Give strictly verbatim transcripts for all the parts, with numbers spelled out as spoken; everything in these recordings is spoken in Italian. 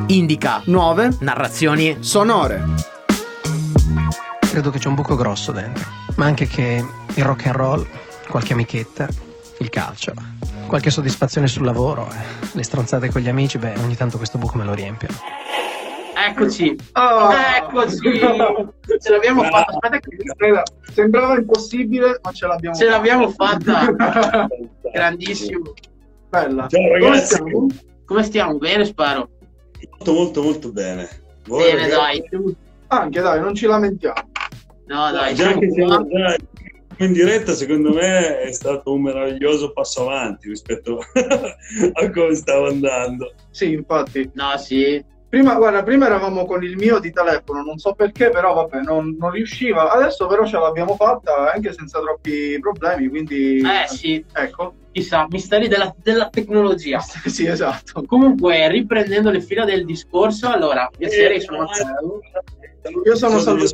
indica nuove narrazioni sonore. Credo che c'è un buco grosso dentro, ma anche che il rock and roll, qualche amichetta, il calcio, qualche soddisfazione sul lavoro, le stronzate con gli amici, beh, ogni tanto questo buco me lo riempie. Eccoci, oh, eccoci, ce l'abbiamo ah, fatta. Aspetta che... Sembrava impossibile, ma ce l'abbiamo ce fatta. l'abbiamo fatta. Grandissimo. Bella. Ciao ragazzi. Come stiamo? Come stiamo? Bene, sparo. Molto molto molto bene. Voi, bene, ragazzi? dai. Anche dai, non ci lamentiamo. No, dai, già che siamo già in diretta, secondo me è stato un meraviglioso passo avanti rispetto a come stavo andando. Sì, infatti. No, sì. Prima, guarda, prima eravamo con il mio di telefono, non so perché, però vabbè, non, non riusciva. Adesso però ce l'abbiamo fatta anche senza troppi problemi, quindi... Eh sì. Ecco. Chissà, misteri della, della tecnologia. Sì, esatto. Comunque, riprendendo le fila del discorso, allora, piacere, sono Matteo. Io sono Salvo.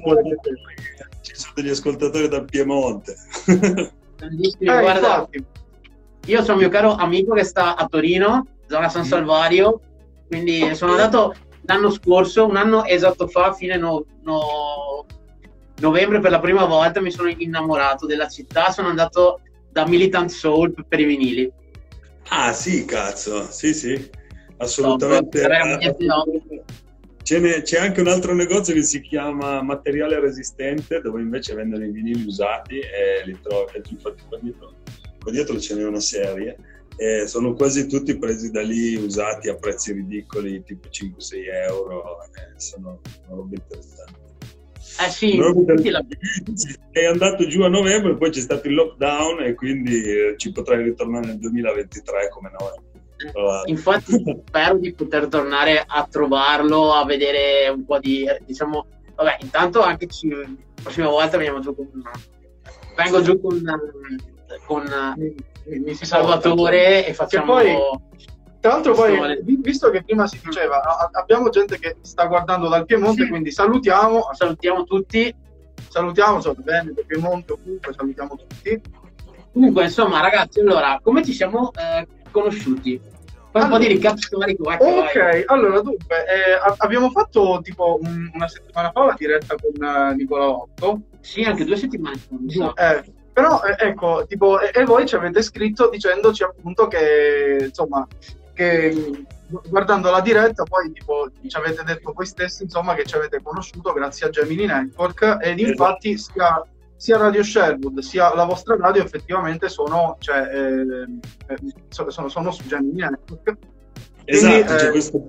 Ci sono degli ascoltatori dal Piemonte. Grandissimo, Eh, guarda. infatti. Io sono mio caro amico che sta a Torino, zona San Salvario, quindi sono andato l'anno scorso, un anno esatto fa, fine no, no, novembre per la prima volta, mi sono innamorato della città, sono andato da Militant Soul per i vinili. Ah sì, cazzo, sì sì, assolutamente. No, Ce n'è, c'è anche un altro negozio che si chiama Materiale Resistente, dove invece vendono i vinili usati e li trovo, infatti qua dietro, qua dietro ce n'è una serie. E sono quasi tutti presi da lì, usati a prezzi ridicoli, tipo cinque sei euro, e sono una roba interessante. Eh sì, la... è andato giù a novembre, poi c'è stato il lockdown e quindi eh, ci potrai ritornare nel duemilaventitré come noi. Eh, infatti spero di poter tornare a trovarlo, a vedere un po' di, diciamo, vabbè, intanto anche ci, la prossima volta veniamo giù con vengo giù con con mi si Salvatore e facciamo poi, tra l'altro poi visto che prima si diceva abbiamo gente che sta guardando dal Piemonte, sì. Quindi salutiamo salutiamo tutti salutiamo so, bene del Piemonte, ovunque salutiamo tutti. Comunque insomma ragazzi, allora come ci siamo eh, conosciuti? Fai allora, un po' di recap storico. Vai, ok, vai. Allora dunque eh, abbiamo fatto tipo un, una settimana fa la diretta con uh, Nicola Otto. Sì, anche due settimane fa. Eh, però eh, ecco, tipo, e, e voi ci avete scritto dicendoci appunto che insomma che guardando la diretta poi tipo ci avete detto voi stessi insomma che ci avete conosciuto grazie a Gemini Network ed infatti sia, sia Radio Sherwood sia la vostra radio effettivamente sono cioè eh, sono, sono su Gemini Network. Esatto. Quindi, eh, c'è questo...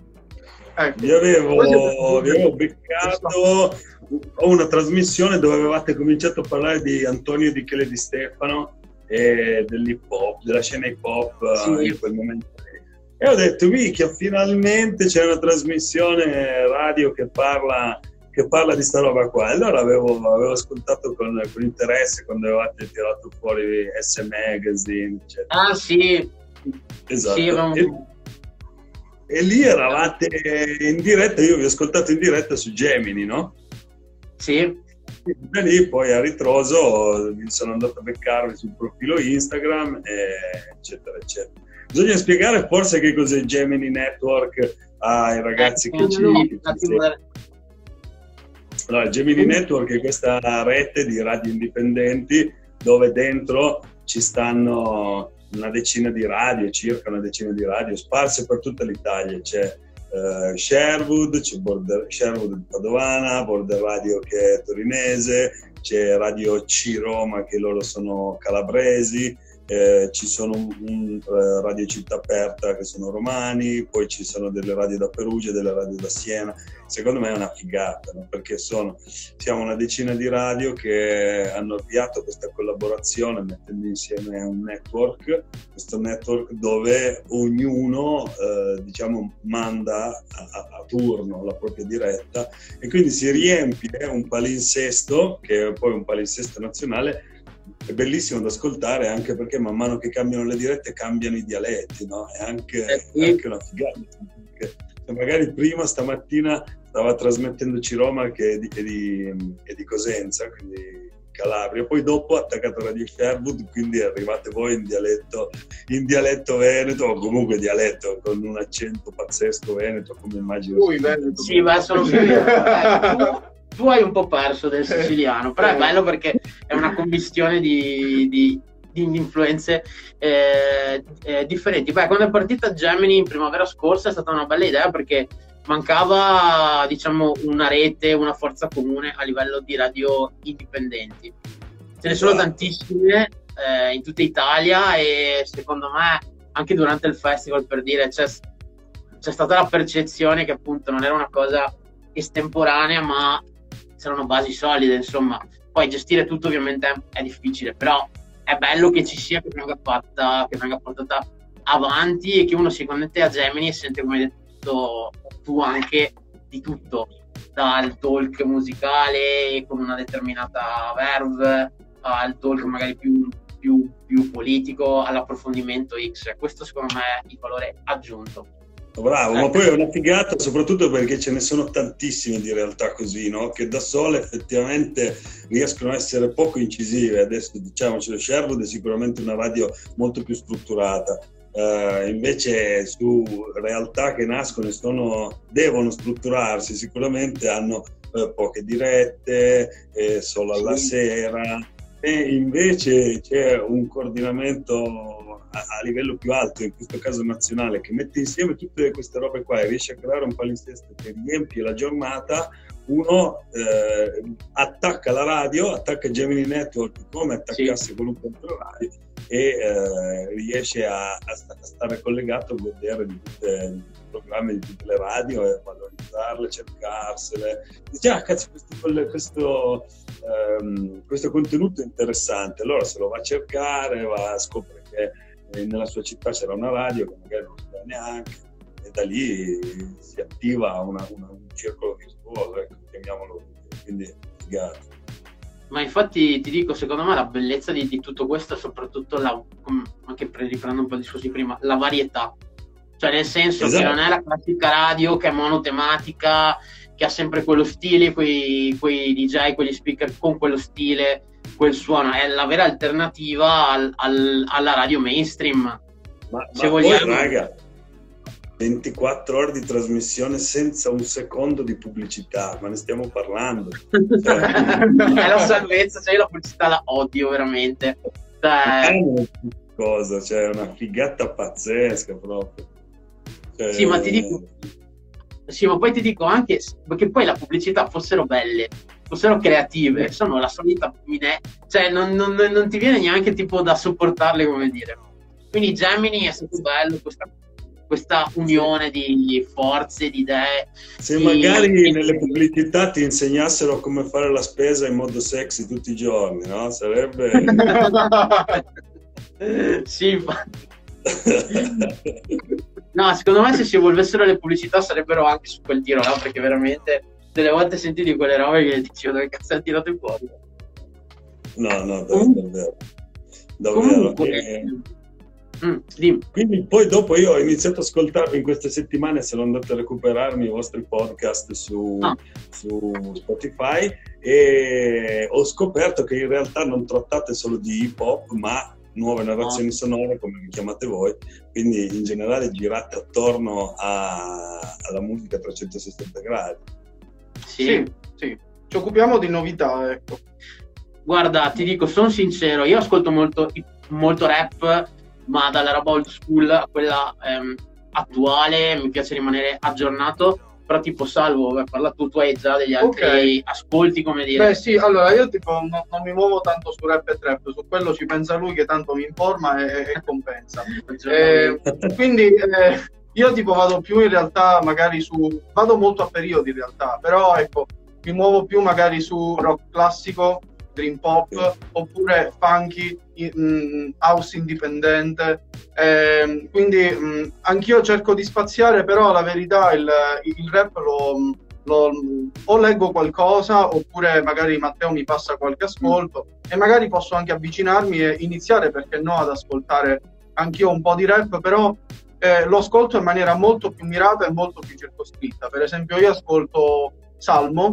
ecco, vi avevo, vi avevo beccato ho una trasmissione dove avevate cominciato a parlare di Antonio Di Chele Di Stefano e dell'hip hop, della scena hip hop, sì. In quel momento e ho detto minchia, finalmente c'è una trasmissione radio che parla che parla di sta roba qua. Allora avevo, avevo ascoltato con, con interesse quando avevate tirato fuori S Magazine eccetera. Ah sì, esatto, sì, avevamo... e, e lì eravate in diretta, io vi ho ascoltato in diretta su Gemini, no? Sì. Da lì poi a ritroso mi sono andato a beccarmi sul profilo Instagram e eccetera eccetera. Bisogna spiegare forse che cos'è Gemini Network ai ragazzi eh, che ci, no, che ci allora, Gemini Network è questa rete di radio indipendenti dove dentro ci stanno una decina di radio, circa una decina di radio sparse per tutta l'Italia. C'è Uh, Sherwood, c'è Border, Sherwood di Padovana, Border Radio che è torinese, c'è Radio C Roma che loro sono calabresi, eh, ci sono un, un, uh, Radio Città Aperta che sono romani, poi ci sono delle radio da Perugia, delle radio da Siena. Secondo me è una figata, no? Perché sono, siamo una decina di radio che hanno avviato questa collaborazione mettendo insieme un network, questo network dove ognuno eh, diciamo manda a, a, a turno la propria diretta e quindi si riempie un palinsesto che è poi un palinsesto nazionale. È bellissimo da ascoltare anche perché man mano che cambiano le dirette cambiano i dialetti, no? È anche, eh sì. è anche una figata. Perché magari prima stamattina stava trasmettendoci Roma che è di, è di, è di Cosenza, quindi Calabria, poi dopo ha attaccato Radio Sherwood, quindi arrivate voi in dialetto, in dialetto veneto, o comunque dialetto con un accento pazzesco veneto, come immagino. Lui veneto. Sì, ma sono più io. Tu hai un po' perso del siciliano, però è bello perché è una commistione di, di, di influenze eh, eh, differenti. Beh, quando è partita Gemini in primavera scorsa è stata una bella idea perché mancava, diciamo, una rete, una forza comune a livello di radio indipendenti. Ce ne sono tantissime eh, in tutta Italia e secondo me anche durante il festival, per dire, c'è, c'è stata la percezione che appunto non era una cosa estemporanea, ma c'erano basi solide, insomma. Poi gestire tutto ovviamente è, è difficile, però è bello che ci sia, che venga fatta, che venga portata avanti e che uno si connette a Gemini e sente, come hai detto tu, anche di tutto, dal talk musicale con una determinata verve al talk magari più, più, più politico, all'approfondimento X. Questo secondo me è il valore aggiunto. Bravo, ma poi è una figata soprattutto perché ce ne sono tantissime di realtà così, no? Che da sole effettivamente riescono a essere poco incisive. Adesso diciamoci, Sherwood è sicuramente una radio molto più strutturata. Uh, invece su realtà che nascono e sono, devono strutturarsi, sicuramente hanno uh, poche dirette, eh, solo alla sì. sera, e invece c'è un coordinamento a, a livello più alto, in questo caso nazionale, che mette insieme tutte queste robe qua e riesce a creare un palinsesto che riempie la giornata. Uno eh, attacca la radio, attacca Gemini Network come attaccasse sì. qualunque altro radio e eh, riesce a, a stare collegato, a godere di tutti i programmi di tutte le radio e valorizzarle, cercarsele. Dice, ah cazzo, questo, questo, um, questo contenuto è interessante, allora se lo va a cercare, va a scoprire che eh, nella sua città c'era una radio che magari non sa neanche, e da lì si attiva una, una, un circolo virtuoso, ecco, chiamiamolo così, quindi figata. Ma infatti ti dico, secondo me la bellezza di, di tutto questo è soprattutto la, anche riprendendo un po' il discorso di prima, la varietà. Cioè nel senso esatto. che non è la classica radio che è monotematica, che ha sempre quello stile, quei, quei D J, quegli speaker con quello stile, quel suono. È la vera alternativa al, al, alla radio mainstream. Ma, se ma vogliamo. Poi, raga, ventiquattro ore di trasmissione senza un secondo di pubblicità, ma ne stiamo parlando. Cioè... è la salvezza, cioè io la pubblicità la odio veramente. Cioè... È una cosa, cioè una figata pazzesca proprio. Cioè... Sì, ma ti dico, sì, ma poi ti dico anche che poi la pubblicità fossero belle, fossero creative, sono la solita mine... cioè non, non, non ti viene neanche tipo da sopportarle, come dire. Quindi Gemini è stato bello, questa questa unione di forze, di idee. Se di... magari nelle pubblicità ti insegnassero come fare la spesa in modo sexy tutti i giorni, no? Sarebbe... sì, no, secondo me se si evolvessero le pubblicità sarebbero anche su quel tiro là, perché veramente delle volte senti di quelle robe che dici dove cazzo hai tirato fuori. No, no, davvero. Davvero. Comunque, eh... Mm, quindi poi dopo io ho iniziato ad ascoltarvi in queste settimane, sono andato a recuperarmi i vostri podcast su, ah. su Spotify e ho scoperto che in realtà non trattate solo di hip hop ma nuove narrazioni ah. sonore, come vi chiamate voi, quindi in generale girate attorno a, alla musica a trecentosessanta gradi. Sì. sì, sì, ci occupiamo di novità, ecco. Guarda, ti dico, sono sincero, io ascolto molto, molto rap, ma dalla roba old school a quella ehm, attuale mi piace rimanere aggiornato, però tipo Salvo, beh, parla tu, tu hai già degli altri okay. ascolti, come dire. Beh sì, allora io tipo no, non mi muovo tanto su rap e trap, su quello ci pensa lui che tanto mi informa e, e compensa. eh, quindi eh, io tipo vado più in realtà magari su, vado molto a periodi in realtà, però ecco, mi muovo più magari su rock classico, dream pop, oppure funky, mh, house indipendente, eh, quindi mh, anch'io cerco di spaziare, però la verità il, il rap lo, lo o leggo qualcosa oppure magari Matteo mi passa qualche ascolto mm. e magari posso anche avvicinarmi e iniziare, perché no, ad ascoltare anch'io un po' di rap, però eh, lo ascolto in maniera molto più mirata e molto più circoscritta. Per esempio io ascolto Salmo,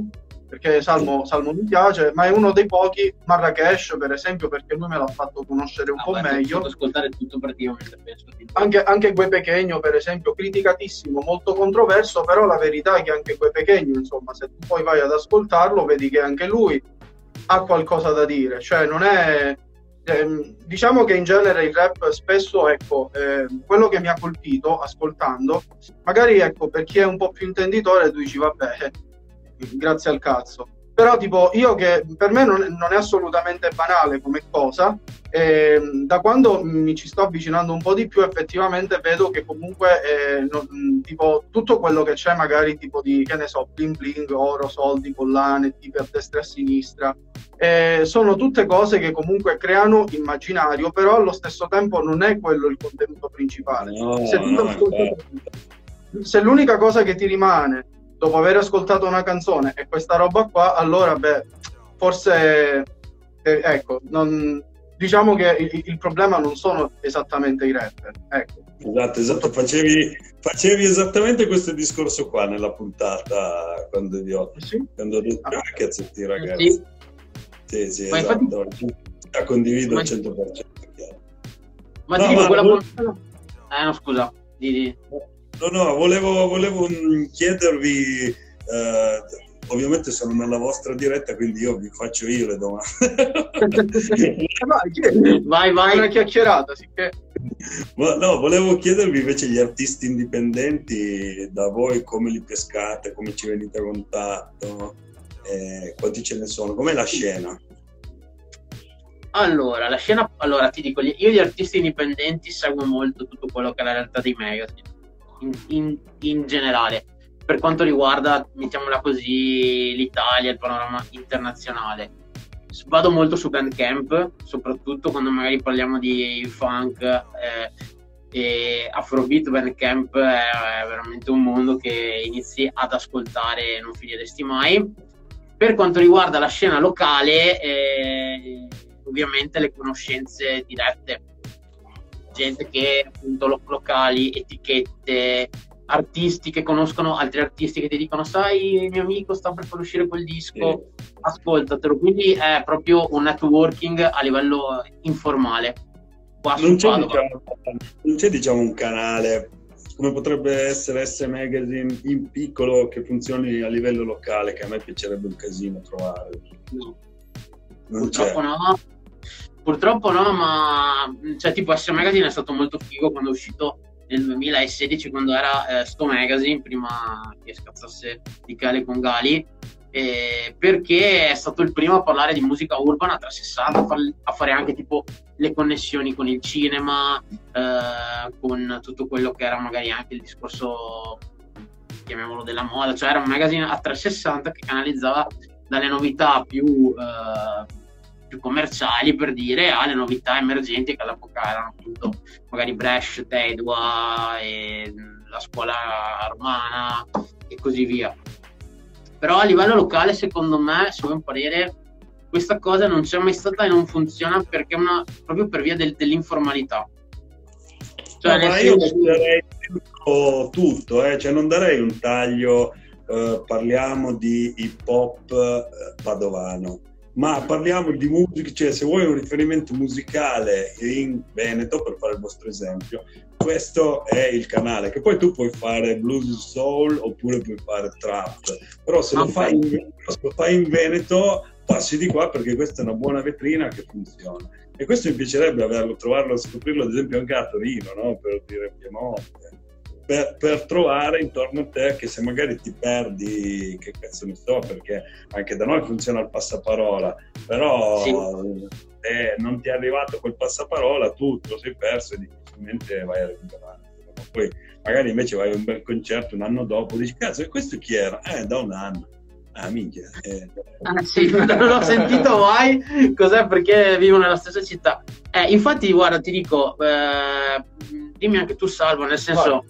perché Salmo, Salmo mi piace, ma è uno dei pochi, Marrakesh per esempio, perché lui me l'ha fatto conoscere un Ah, po' beh, meglio. ascoltare tutto praticamente, penso. Anche, anche Gue Pequeno per esempio, criticatissimo, molto controverso, però la verità è che anche Gue Pequeno, insomma, se tu poi vai ad ascoltarlo vedi che anche lui ha qualcosa da dire, cioè non è... Eh, diciamo che in genere il rap spesso, ecco, eh, quello che mi ha colpito ascoltando, magari ecco, per chi è un po' più intenditore tu dici vabbè, eh, grazie al cazzo, però tipo io che per me non, non è assolutamente banale come cosa, eh, da quando mi ci sto avvicinando un po' di più effettivamente vedo che comunque eh, non, tipo tutto quello che c'è magari tipo di, che ne so, bling bling, oro, soldi, collane, tipi a destra e a sinistra, eh, sono tutte cose che comunque creano immaginario, però allo stesso tempo non è quello il contenuto principale. No, se, tu no, ascolti, se l'unica cosa che ti rimane dopo aver ascoltato una canzone è questa roba qua, allora beh, forse eh, ecco, non, diciamo che il, il problema non sono esattamente i rapper, ecco. Esatto, esatto. Facevi, facevi esattamente questo discorso qua nella puntata quando vi ho, Sì? quando ho detto ah, cazzetti ragazzi. Sì. Sì, sì, Ma esatto. infatti... La condivido Ma... al cento per cento. Ma no, ti dico, ma quella non... puntata... Eh, no, scusa. Di, di. No, no, volevo, volevo chiedervi, eh, ovviamente sono nella vostra diretta, quindi io vi faccio io le domande. vai, vai, vai. Una chiacchierata, sì che... Ma no, volevo chiedervi invece gli artisti indipendenti, da voi come li pescate, come ci venite a contatto, eh, quanti ce ne sono, com'è la scena? Allora, la scena, allora ti dico, io gli artisti indipendenti seguo molto tutto quello che è la realtà dei magazine, in, in, in generale. Per quanto riguarda, mettiamola così, l'Italia, il panorama internazionale. Vado molto su Bandcamp, soprattutto quando magari parliamo di funk eh, e Afrobeat. Bandcamp è veramente un mondo che inizi ad ascoltare e non finiresti mai. Per quanto riguarda la scena locale, eh, ovviamente le conoscenze dirette, gente che appunto lo- locali, etichette, artisti che conoscono altri artisti che ti dicono sai mio amico sta per far uscire quel disco, sì, ascoltatelo, quindi è proprio un networking a livello informale. Qua non, c'è, Padova. diciamo, non c'è diciamo un canale come potrebbe essere S Magazine in piccolo che funzioni a livello locale, che a me piacerebbe un casino trovare. No. Non Purtroppo c'è. no, purtroppo no, ma cioè tipo S Magazine è stato molto figo quando è uscito nel duemilasedici, quando era eh, Sto Magazine, prima che scazzasse di Cale con Gali, eh, perché è stato il primo a parlare di musica urbana a trecentosessanta, a, far, a fare anche tipo le connessioni con il cinema, eh, con tutto quello che era magari anche il discorso, chiamiamolo, della moda, cioè era un magazine a trecentosessanta che canalizzava dalle novità più eh, più commerciali, per dire, alle novità emergenti che all'epoca erano appunto magari Bresh, Teidua e la scuola romana e così via. Però a livello locale, secondo me, se vuoi un parere, questa cosa non c'è mai stata e non funziona perché è una, proprio per via del, dell'informalità. Cioè, no, ma io darei tutto, eh? Cioè non darei un taglio, eh, parliamo di hip hop eh, padovano, ma parliamo di musica, cioè se vuoi un riferimento musicale in Veneto, per fare il vostro esempio, questo è il canale, che poi tu puoi fare blues soul oppure puoi fare trap, però se, okay. lo, fai in, se lo fai in Veneto passi di qua, perché questa è una buona vetrina che funziona, e questo mi piacerebbe averlo, trovarlo, scoprirlo ad esempio anche a Torino, no? Per dire Piemonte, per, per trovare intorno a te, che se magari ti perdi, che cazzo ne so, perché anche da noi funziona il passaparola, però sì. Se non ti è arrivato quel passaparola tu te lo sei perso e difficilmente vai a recuperare. Poi magari invece vai a un bel concerto un anno dopo, dici cazzo, e questo chi era? Eh, da un anno. Ah, minchia. Eh. Ah, sì, non l'ho sentito mai. Cos'è? Perché vivo nella stessa città. Eh, infatti, guarda, ti dico, eh, dimmi anche tu, Salvo, nel senso,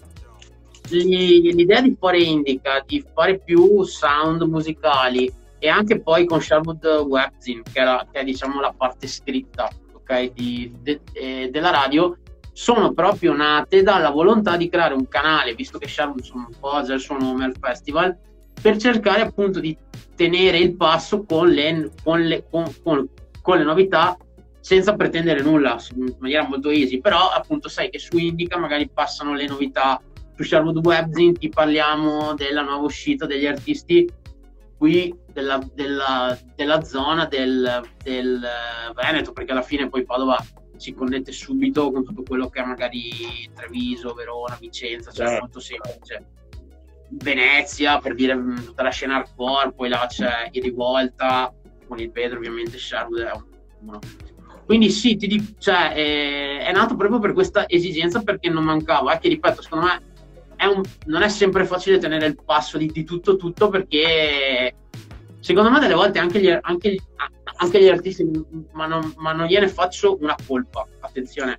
li, l'idea di fare Indica, di fare più sound musicali, e anche poi con Sherwood Webzine, che è, la, che è diciamo la parte scritta, ok, di, de, eh, della radio, sono proprio nate dalla volontà di creare un canale, visto che Sherwood sono un po' già il suo nome al festival, per cercare appunto di tenere il passo con le, con le, con, con, con le novità, senza pretendere nulla, in maniera molto easy. Però appunto sai che su Indica magari passano le novità, su Sherwood Webzine ti parliamo della nuova uscita degli artisti qui della, della, della zona del, del Veneto, perché alla fine poi Padova si connette subito con tutto quello che è magari Treviso, Verona, Vicenza, cioè è molto semplice. Venezia, per dire, tutta la scena hardcore, poi là c'è i Rivolta con il Pedro, ovviamente Sherwood è uno. Quindi sì, ti dico, cioè, è, è nato proprio per questa esigenza, perché non mancava, che ripeto, secondo me è un, non è sempre facile tenere il passo di, di tutto tutto, perché secondo me delle volte anche gli, anche gli, anche gli artisti, ma non, ma non gliene faccio una colpa, attenzione,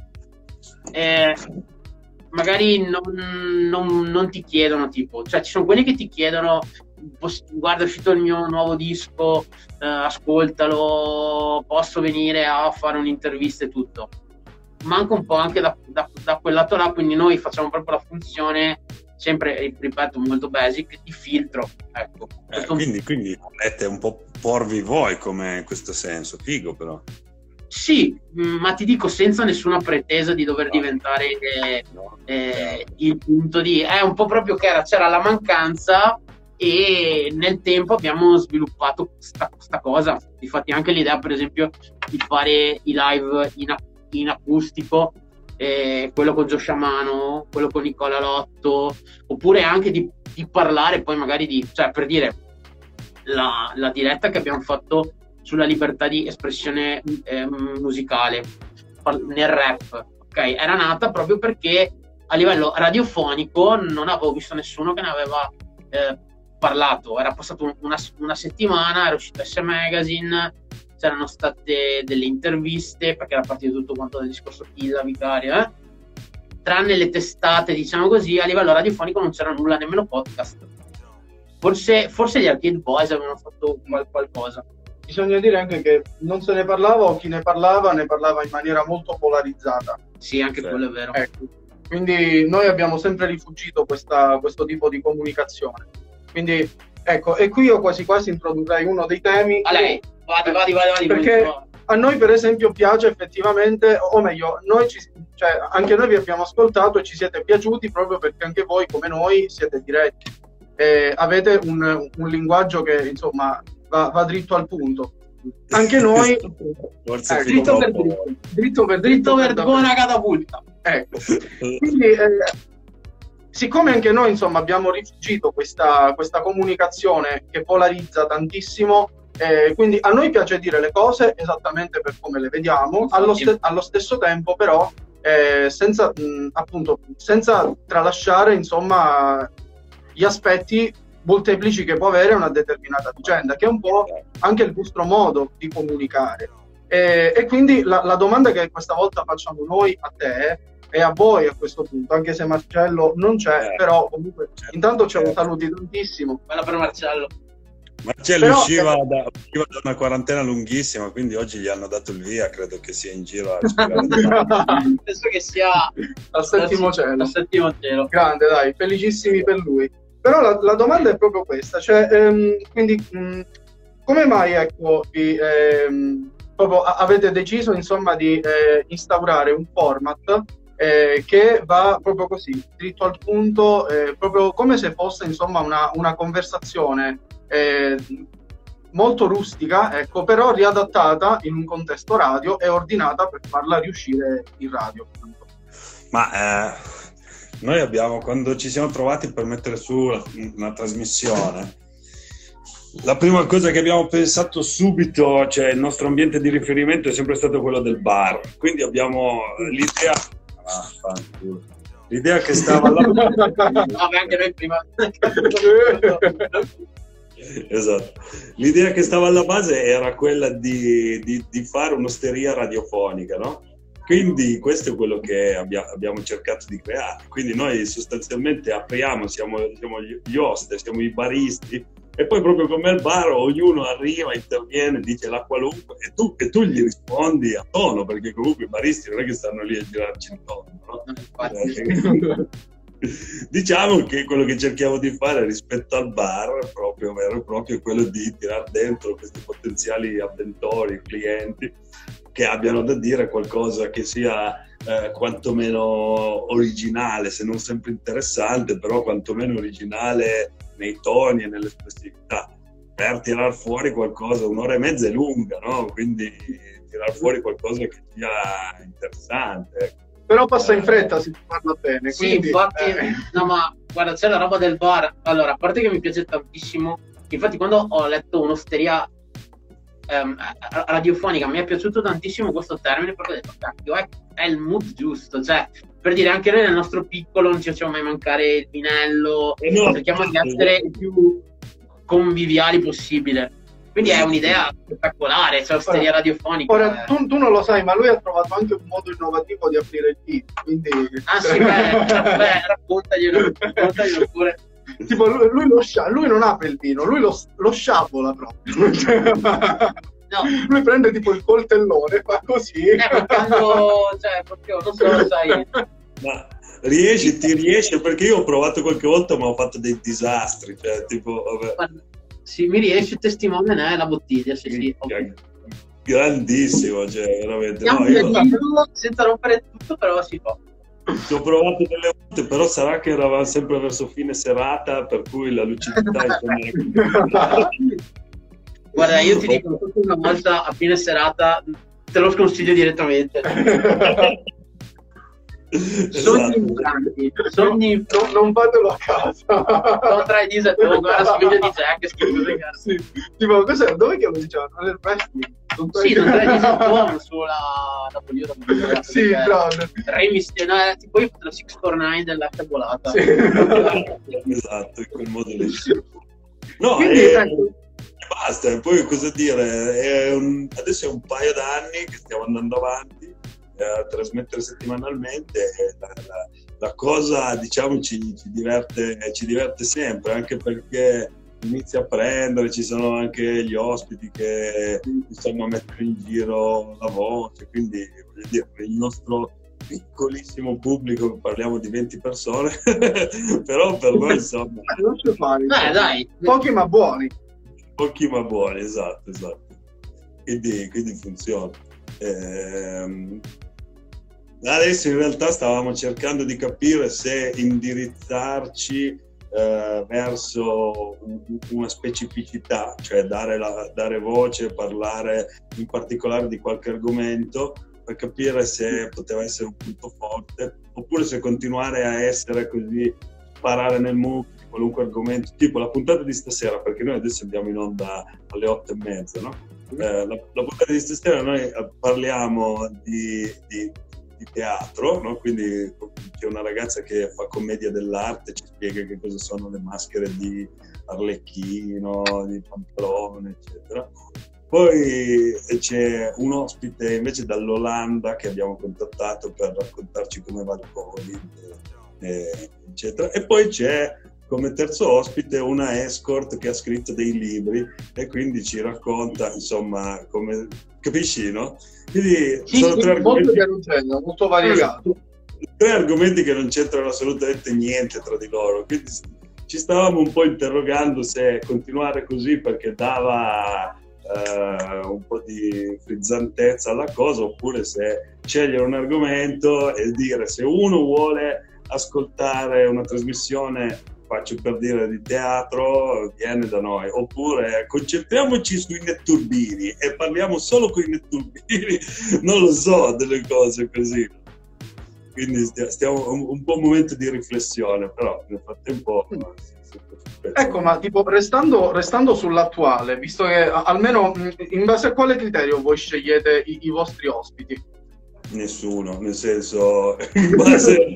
eh, magari non, non, non ti chiedono, tipo, cioè ci sono quelli che ti chiedono, guarda è uscito il mio nuovo disco, eh, ascoltalo, posso venire a fare un'intervista e tutto. Manca un po' anche da, da, da quel lato là, quindi noi facciamo proprio la funzione, sempre, ripeto, molto basic, di filtro, ecco. Eh, quindi, quindi volete un po' porvi voi come in questo senso, figo però. Sì, ma ti dico senza nessuna pretesa di dover diventare eh, eh, il punto di... È un po' proprio che era, c'era la mancanza, e nel tempo abbiamo sviluppato questa, questa cosa. Infatti anche l'idea, per esempio, di fare i live in, in acustico, eh, quello con Gio Sciamano, quello con Nicola Lotto, oppure anche di, di parlare poi magari di... Cioè, per dire, la, la diretta che abbiamo fatto sulla libertà di espressione eh, musicale nel rap, ok? Era nata proprio perché a livello radiofonico non avevo visto nessuno che ne aveva eh, parlato. Era passato una, una settimana, era uscito S Magazine, c'erano state delle interviste, perché era partito tutto quanto dal discorso Killa, Vicario, eh? Tranne le testate, diciamo così, a livello radiofonico non c'era nulla, nemmeno podcast. Forse, forse gli Arcade Boys avevano fatto qual- qualcosa. Bisogna dire anche che non se ne parlava, o chi ne parlava ne parlava in maniera molto polarizzata. Sì, anche sì. quello è vero. Ecco. Quindi noi abbiamo sempre rifugito questa, questo tipo di comunicazione. Quindi ecco, e qui io quasi quasi introdurrei uno dei temi. A lei, vadi, vadi, vadi, vadi. Perché a noi per esempio piace effettivamente, o meglio, noi ci, cioè, anche noi vi abbiamo ascoltato e ci siete piaciuti proprio perché anche voi, come noi, siete diretti. Eh, avete un, un linguaggio che insomma va, va dritto al punto. Anche noi Forse eh, dritto, per dopo... dritto, dritto per dritto dritto per buona catapulta. Ecco. Quindi eh, siccome anche noi insomma abbiamo rifugito questa, questa comunicazione che polarizza tantissimo, eh, quindi a noi piace dire le cose esattamente per come le vediamo, allo, ste- allo stesso tempo però eh, senza mh, appunto senza tralasciare insomma gli aspetti molteplici che può avere una determinata vicenda, che è un po' anche il vostro modo di comunicare. E, e quindi la, la domanda che questa volta facciamo noi a te e a voi a questo punto, anche se Marcello non c'è, eh, però comunque certo, intanto ce lo saluti tantissimo. Bella per Marcello. Marcello però, usciva, eh, da, usciva da una quarantena lunghissima, quindi oggi gli hanno dato il via, credo che sia in giro a spiegare. Penso che sia al settimo cielo. Al settimo cielo. Grande, dai, felicissimi per lui. Però la, la domanda è proprio questa, cioè, ehm, quindi mh, come mai ecco, vi, ehm, proprio avete deciso insomma di eh, instaurare un format eh, che va proprio così, dritto al punto, eh, proprio come se fosse insomma una, una conversazione eh, molto rustica, ecco, però riadattata in un contesto radio e ordinata per farla riuscire in radio. Ma eh, noi abbiamo, quando ci siamo trovati per mettere su una, una trasmissione, la prima cosa che abbiamo pensato subito, cioè il nostro ambiente di riferimento è sempre stato quello del bar, quindi abbiamo l'idea ah, l'idea che stava là vabbè, anche noi prima esatto, l'idea che stava alla base era quella di, di, di fare un'osteria radiofonica, no? Quindi questo è quello che abbia, abbiamo cercato di creare. Quindi noi sostanzialmente apriamo, siamo, siamo gli host, siamo i baristi, e poi proprio come al bar ognuno arriva, interviene, dice la qualunque, e tu, e tu gli rispondi a tono, perché comunque i baristi non è che stanno lì a girarci intorno, no? Diciamo che quello che cerchiamo di fare rispetto al bar, proprio vero e proprio, è quello di tirare dentro questi potenziali avventori, clienti, che abbiano da dire qualcosa che sia eh, quantomeno originale, se non sempre interessante, però quantomeno originale nei toni e nell'espressività, per tirar fuori qualcosa. Un'ora e mezza è lunga, no? Quindi tirar fuori qualcosa che sia interessante. Però passa in fretta se si parla bene. Sì, quindi, infatti, eh. no, ma guarda, c'è la roba del bar. Allora, a parte che mi piace tantissimo, infatti quando ho letto un'osteria ehm, radiofonica mi è piaciuto tantissimo questo termine, perché ho detto, cacchio, è, è il mood giusto, cioè, per dire, anche noi nel nostro piccolo non ci facciamo mai mancare il vinello, Eh no, cerchiamo di essere il più conviviali possibile. Quindi è un'idea spettacolare, cioè osteria radiofonica. Ora, tu, tu non lo sai, ma lui ha trovato anche un modo innovativo di aprire il vino, quindi... Ah sì, beh, beh raccontaglielo, raccontaglielo pure. Tipo, lui, lui, lo scia- lui non apre il vino, lui lo, lo sciabola proprio. No. Lui prende tipo il coltellone, fa così. Eh, quando, cioè, proprio, non so, sai... Ma riesci, ti riesce? Perché io ho provato qualche volta, ma ho fatto dei disastri, cioè, tipo... Vabbè. Guarda, sì, mi riesce, testimone è la bottiglia, sì, sì. Grandissimo, cioè, veramente. No, io... senza rompere tutto, però si fa. Ci ho provato delle volte, però sarà che eravamo sempre verso fine serata, per cui la lucidità insomma... Guarda, io ti dico, una volta a fine serata te lo sconsiglio direttamente. Sogni Esatto. infranti, sogni non, non fatelo a casa. non tra i dise tu, guarda su video di Jack che schifo, sì. Tipo, cos'è? Dove che lo dicevano? Nel wrestling? Sì, non tra i dise tu sulla W W E. Sì, bravo. Remissione, no, tipo io la six four nine della tavolata. Sì. Esatto, in quel modo lì. No, Quindi, e, ecco. basta, poi cosa dire, è un, adesso è un paio d'anni che stiamo andando avanti a trasmettere settimanalmente, e la, la, la cosa, diciamo, ci, ci diverte ci diverte sempre, anche perché inizia a prendere, ci sono anche gli ospiti che insomma mettono in giro la voce, quindi voglio dire, il nostro piccolissimo pubblico, parliamo di venti persone però per noi insomma non ci fare, Dai, dai. pochi ma buoni. pochi ma buoni, esatto, esatto. Quindi, quindi funziona. Ehm, adesso in realtà stavamo cercando di capire se indirizzarci eh, verso un, una specificità, cioè dare, la, dare voce, parlare in particolare di qualche argomento, per capire se poteva essere un punto forte, oppure se continuare a essere così, sparare nel mucchio di qualunque argomento, tipo la puntata di stasera, perché noi adesso andiamo in onda alle otto e mezza, no? Eh, la, la puntata di stasera noi parliamo di, di, di teatro, no? Quindi c'è una ragazza che fa commedia dell'arte, ci spiega che cosa sono le maschere di Arlecchino, di Pamplone, eccetera. Poi c'è un ospite invece dall'Olanda che abbiamo contattato per raccontarci come va il Covid, eh, eccetera. E poi c'è come terzo ospite una escort che ha scritto dei libri e quindi ci racconta, insomma, come, capisci, no? Quindi sì, sono sì, tre molto argomenti, molto variegato. tre argomenti che non c'entrano assolutamente niente tra di loro, quindi ci stavamo un po' interrogando se continuare così perché dava Uh, un po' di frizzantezza alla cosa, oppure se scegliere un argomento e dire se uno vuole ascoltare una trasmissione, faccio per dire, di teatro, viene da noi, oppure concentriamoci sui netturbini e parliamo solo con i netturbini, non lo so, delle cose così. Quindi stiamo un, un po' un momento di riflessione, però nel frattempo ecco, ma tipo restando, restando sull'attuale, visto che almeno in base a quale criterio voi scegliete i, i vostri ospiti? Nessuno, nel senso, in base,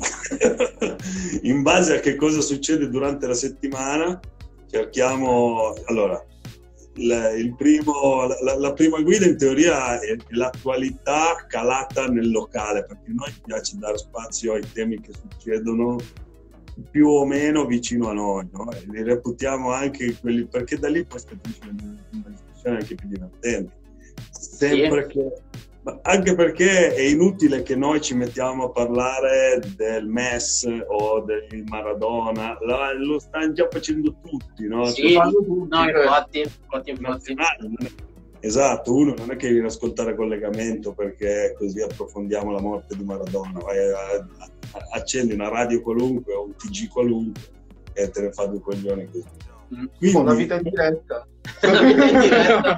in base a che cosa succede durante la settimana, cerchiamo, allora, la, il primo, la, la prima guida in teoria è l'attualità calata nel locale, perché a noi piace dare spazio ai temi che succedono più o meno vicino a noi, no? E li reputiamo anche quelli, perché da lì poi scaturisce una discussione anche più divertente. Sempre, sì. che, Ma anche perché è inutile che noi ci mettiamo a parlare del Messi o del Maradona, lo, lo stanno già facendo tutti, no? Sì, Cioè, no, infatti, infatti, infatti. Esatto, uno non è che viene ad ascoltare Collegamento perché così approfondiamo la morte di Maradona, vai a, a, accendi una radio qualunque o un T G qualunque e te ne fa due coglioni così. Quindi... Oh, la vita in diretta. La vita in diretta.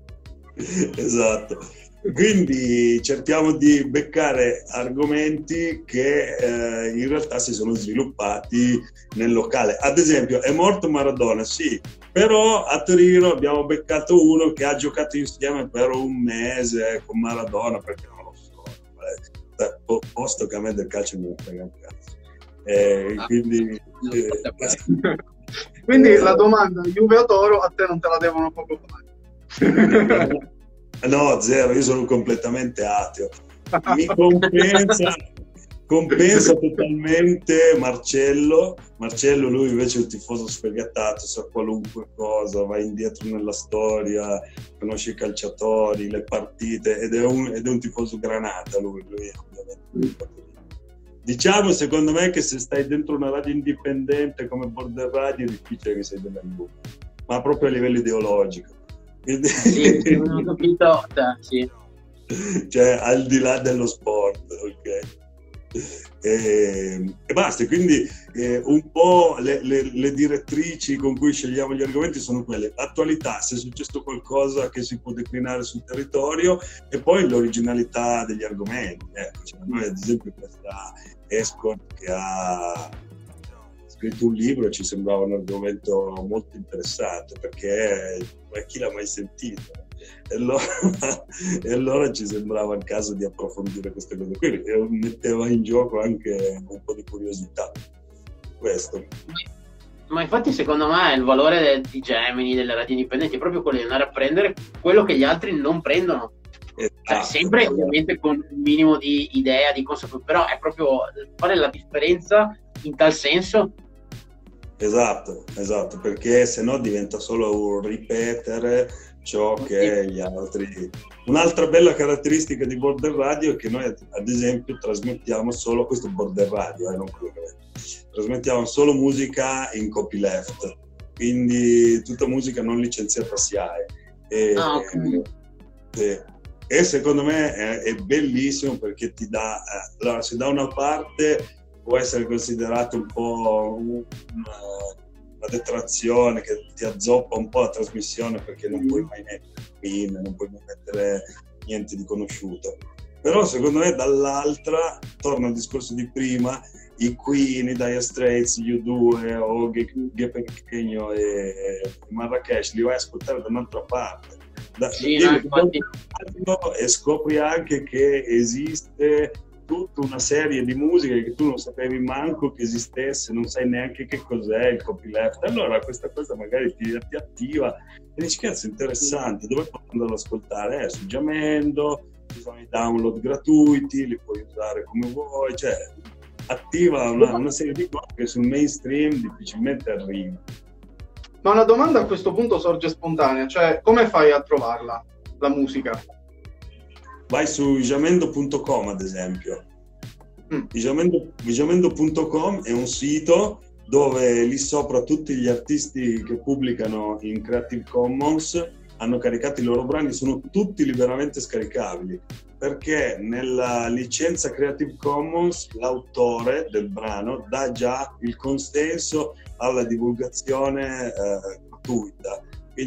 Esatto. Quindi cerchiamo di beccare argomenti che eh, in realtà si sono sviluppati nel locale. Ad esempio, è morto Maradona, sì, però a Torino abbiamo beccato uno che ha giocato insieme per un mese con Maradona, perché non lo so, eh, posto che a me del calcio mi frega un cazzo. Eh, ah, quindi, eh, quindi la domanda Juve o Toro a te non te la devono proprio fare. No, zero, io sono completamente ateo. Mi compensa, compensa totalmente Marcello. Marcello, lui invece è un tifoso sfegatato, sa qualunque cosa, va indietro nella storia, conosce i calciatori, le partite, ed è un, ed è un tifoso granata lui, lui ovviamente. Diciamo, secondo me, che se stai dentro una radio indipendente come Border Radio è difficile che sei della Juve, ma proprio a livello ideologico. Quindi... Sì, non ho capito, sì. Cioè al di là dello sport, ok? E, e basta, quindi eh, un po' le, le, le direttrici con cui scegliamo gli argomenti sono quelle: attualità, se è successo qualcosa che si può declinare sul territorio, e poi l'originalità degli argomenti. Ecco, cioè, noi ad esempio questa Escort che ha scritto un libro ci sembrava un argomento molto interessante, perché ma chi l'ha mai sentito? E allora, e allora ci sembrava il caso di approfondire queste cose qui, e metteva in gioco anche un po' di curiosità. Questo. Ma infatti secondo me il valore di Gemini, delle radio indipendenti, è proprio quello di andare a prendere quello che gli altri non prendono. Esatto. Cioè, sempre ovviamente con un minimo di idea, di consapevolezza, però è proprio fare la differenza in tal senso. Esatto, esatto, perché se no diventa solo un ripetere ciò che gli altri... Un'altra bella caratteristica di Border Radio è che noi ad esempio trasmettiamo solo, questo Border Radio, eh, non quello che vedete, trasmettiamo solo musica in copyleft, quindi tutta musica non licenziata S I A E. E, ah, okay. e, e secondo me è, è bellissimo perché ti dà, eh, allora se da una parte può essere considerato un po' una, una detrazione che ti azzoppa un po' la trasmissione, perché non puoi mai mettere pin, non puoi mai mettere niente di conosciuto. Però secondo me dall'altra, torna al discorso di prima, i Queen, i Dire Straits, gli U due o Gepe Pequeno e Marrakesh li vai a ascoltare da un'altra parte. Da, sì, no, infatti... E scopri anche che esiste tutta una serie di musiche che tu non sapevi manco che esistesse, non sai neanche che cos'è il copyleft. Allora questa cosa magari ti, ti attiva e dici cazzo, interessante, dove posso andare ad ascoltare? Eh, su Jamendo, ci sono i download gratuiti, li puoi usare come vuoi, cioè attiva una, una serie di cose che sul mainstream difficilmente arriva. Ma una domanda a questo punto sorge spontanea, cioè come fai a trovarla, la musica? Vai su jamendo punto com ad esempio. Mm. jamendo punto com è un sito dove lì sopra tutti gli artisti che pubblicano in Creative Commons hanno caricato i loro brani, sono tutti liberamente scaricabili, perché nella licenza Creative Commons l'autore del brano dà già il consenso alla divulgazione eh, gratuita.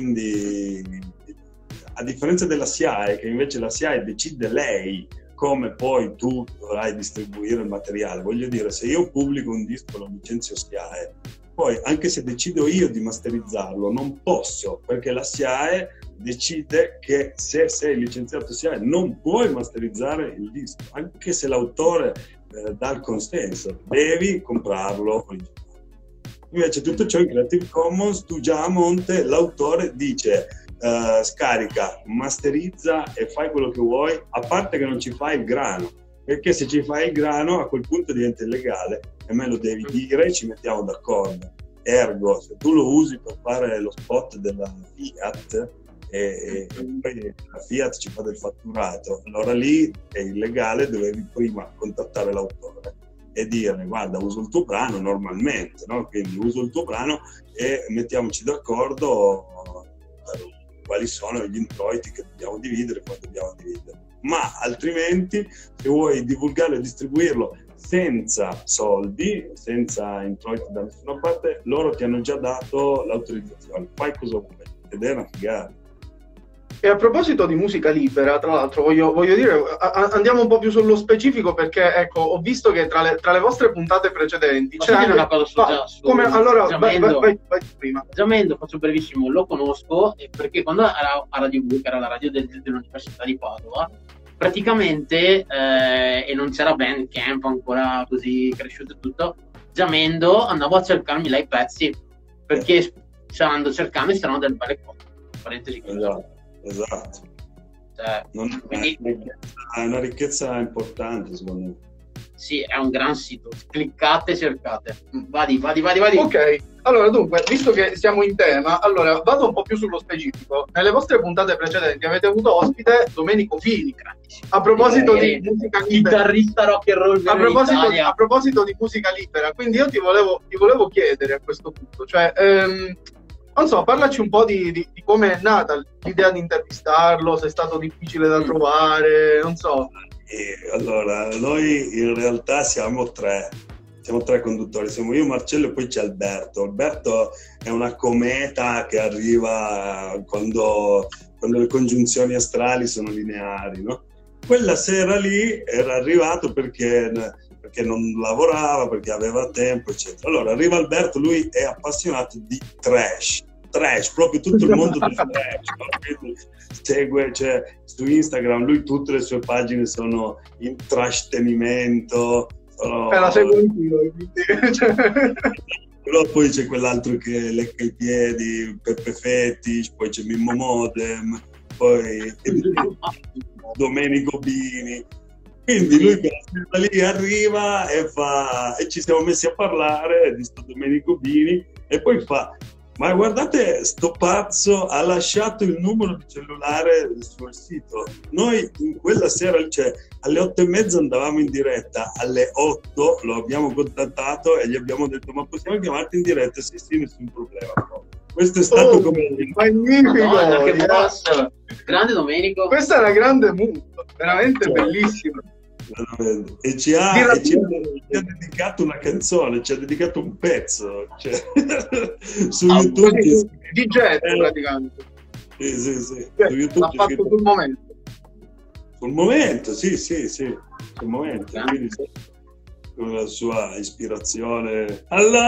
Quindi a differenza della S I A E, che invece la S I A E decide lei come poi tu dovrai distribuire il materiale. Voglio dire, se io pubblico un disco, lo licenzio S I A E, poi anche se decido io di masterizzarlo, non posso, perché la S I A E decide che se sei licenziato S I A E non puoi masterizzare il disco, anche se l'autore eh, dà il consenso, devi comprarlo originale. Invece tutto ciò in Creative Commons, tu già a monte, l'autore dice uh, scarica, masterizza e fai quello che vuoi, a parte che non ci fai il grano, perché se ci fai il grano a quel punto diventa illegale e me lo devi dire e ci mettiamo d'accordo. Ergo, se tu lo usi per fare lo spot della Fiat e, e poi la Fiat ci fa del fatturato, allora lì è illegale, dovevi prima contattare l'autore e dire guarda uso il tuo brano normalmente, no? Quindi uso il tuo brano e mettiamoci d'accordo per quali sono gli introiti che dobbiamo dividere, come dobbiamo dividere, ma altrimenti se vuoi divulgarlo e distribuirlo senza soldi, senza introiti da nessuna parte, loro ti hanno già dato l'autorizzazione, fai cosa vuoi, ed è una figata. E a proposito di musica libera, tra l'altro, voglio, voglio dire, a, andiamo un po' più sullo specifico, perché ecco, ho visto che tra le, tra le vostre puntate precedenti c'è anche una cosa su, va, su come, allora Giamendo. vai, vai, vai prima. Giamendo, faccio brevissimo, lo conosco perché quando era a Radio Blu, che era la radio del, dell'Università di Padova, praticamente eh, e non c'era Bandcamp ancora così cresciuto e tutto, Giamendo andavo a cercarmi là i pezzi perché andando cercando c'erano delle belle cose, parentesi. Esatto. Esatto, cioè, non, quindi, è una ricchezza importante secondo me. Sì, è un gran sito, cliccate, cercate, vadi, vadi, vadi, vadi. Ok, allora dunque, visto che siamo in tema, allora vado un po' più sullo specifico. Nelle vostre puntate precedenti avete avuto ospite Domenico Fini, a proposito eh, di musica libera, chitarrista rock and roll a proposito, di, a proposito di musica libera, quindi io ti volevo, ti volevo chiedere a questo punto, cioè ehm, non so, parlaci un po' di, di, di come è nata l'idea di intervistarlo, se è stato difficile da trovare, non so. E allora, noi in realtà siamo tre, siamo tre conduttori, siamo io, Marcello e poi c'è Alberto. Alberto è una cometa che arriva quando, quando le congiunzioni astrali sono lineari, no? Quella sera lì era arrivato perché... perché non lavorava, perché aveva tempo, eccetera. Allora arriva Alberto, lui è appassionato di trash, trash, proprio tutto il mondo del trash, no? Segue, cioè, su Instagram, lui tutte le sue pagine sono in trash tenimento. Sono... Eh, la seguo anch'io, però poi c'è quell'altro che lecca i piedi, Peppe Fetish, poi c'è Mimmo Modem, poi Domenico Bini. Quindi lui da lì arriva e fa, e ci siamo messi a parlare di sto Domenico Bini e poi fa, ma guardate, sto pazzo ha lasciato il numero di cellulare sul sito. Noi in quella sera, cioè alle otto e mezza andavamo in diretta, alle otto lo abbiamo contattato e gli abbiamo detto ma possiamo chiamarti in diretta? Sì, sì, nessun problema. Questo è stato oh, come... magnifico! No, che mossa! Grande Domenico! Questa è una grande move, veramente cioè, bellissima. E ci ha, e ci, ha, ci ha dedicato una canzone, ci ha dedicato un pezzo, cioè, su ah, YouTube di, di jet eh, praticamente. Sì, sì, sì. Cioè, Su YouTube l'ha fatto sul momento. Sul momento, sì, sì, sì, sul momento. Ah. Quindi, con la sua ispirazione.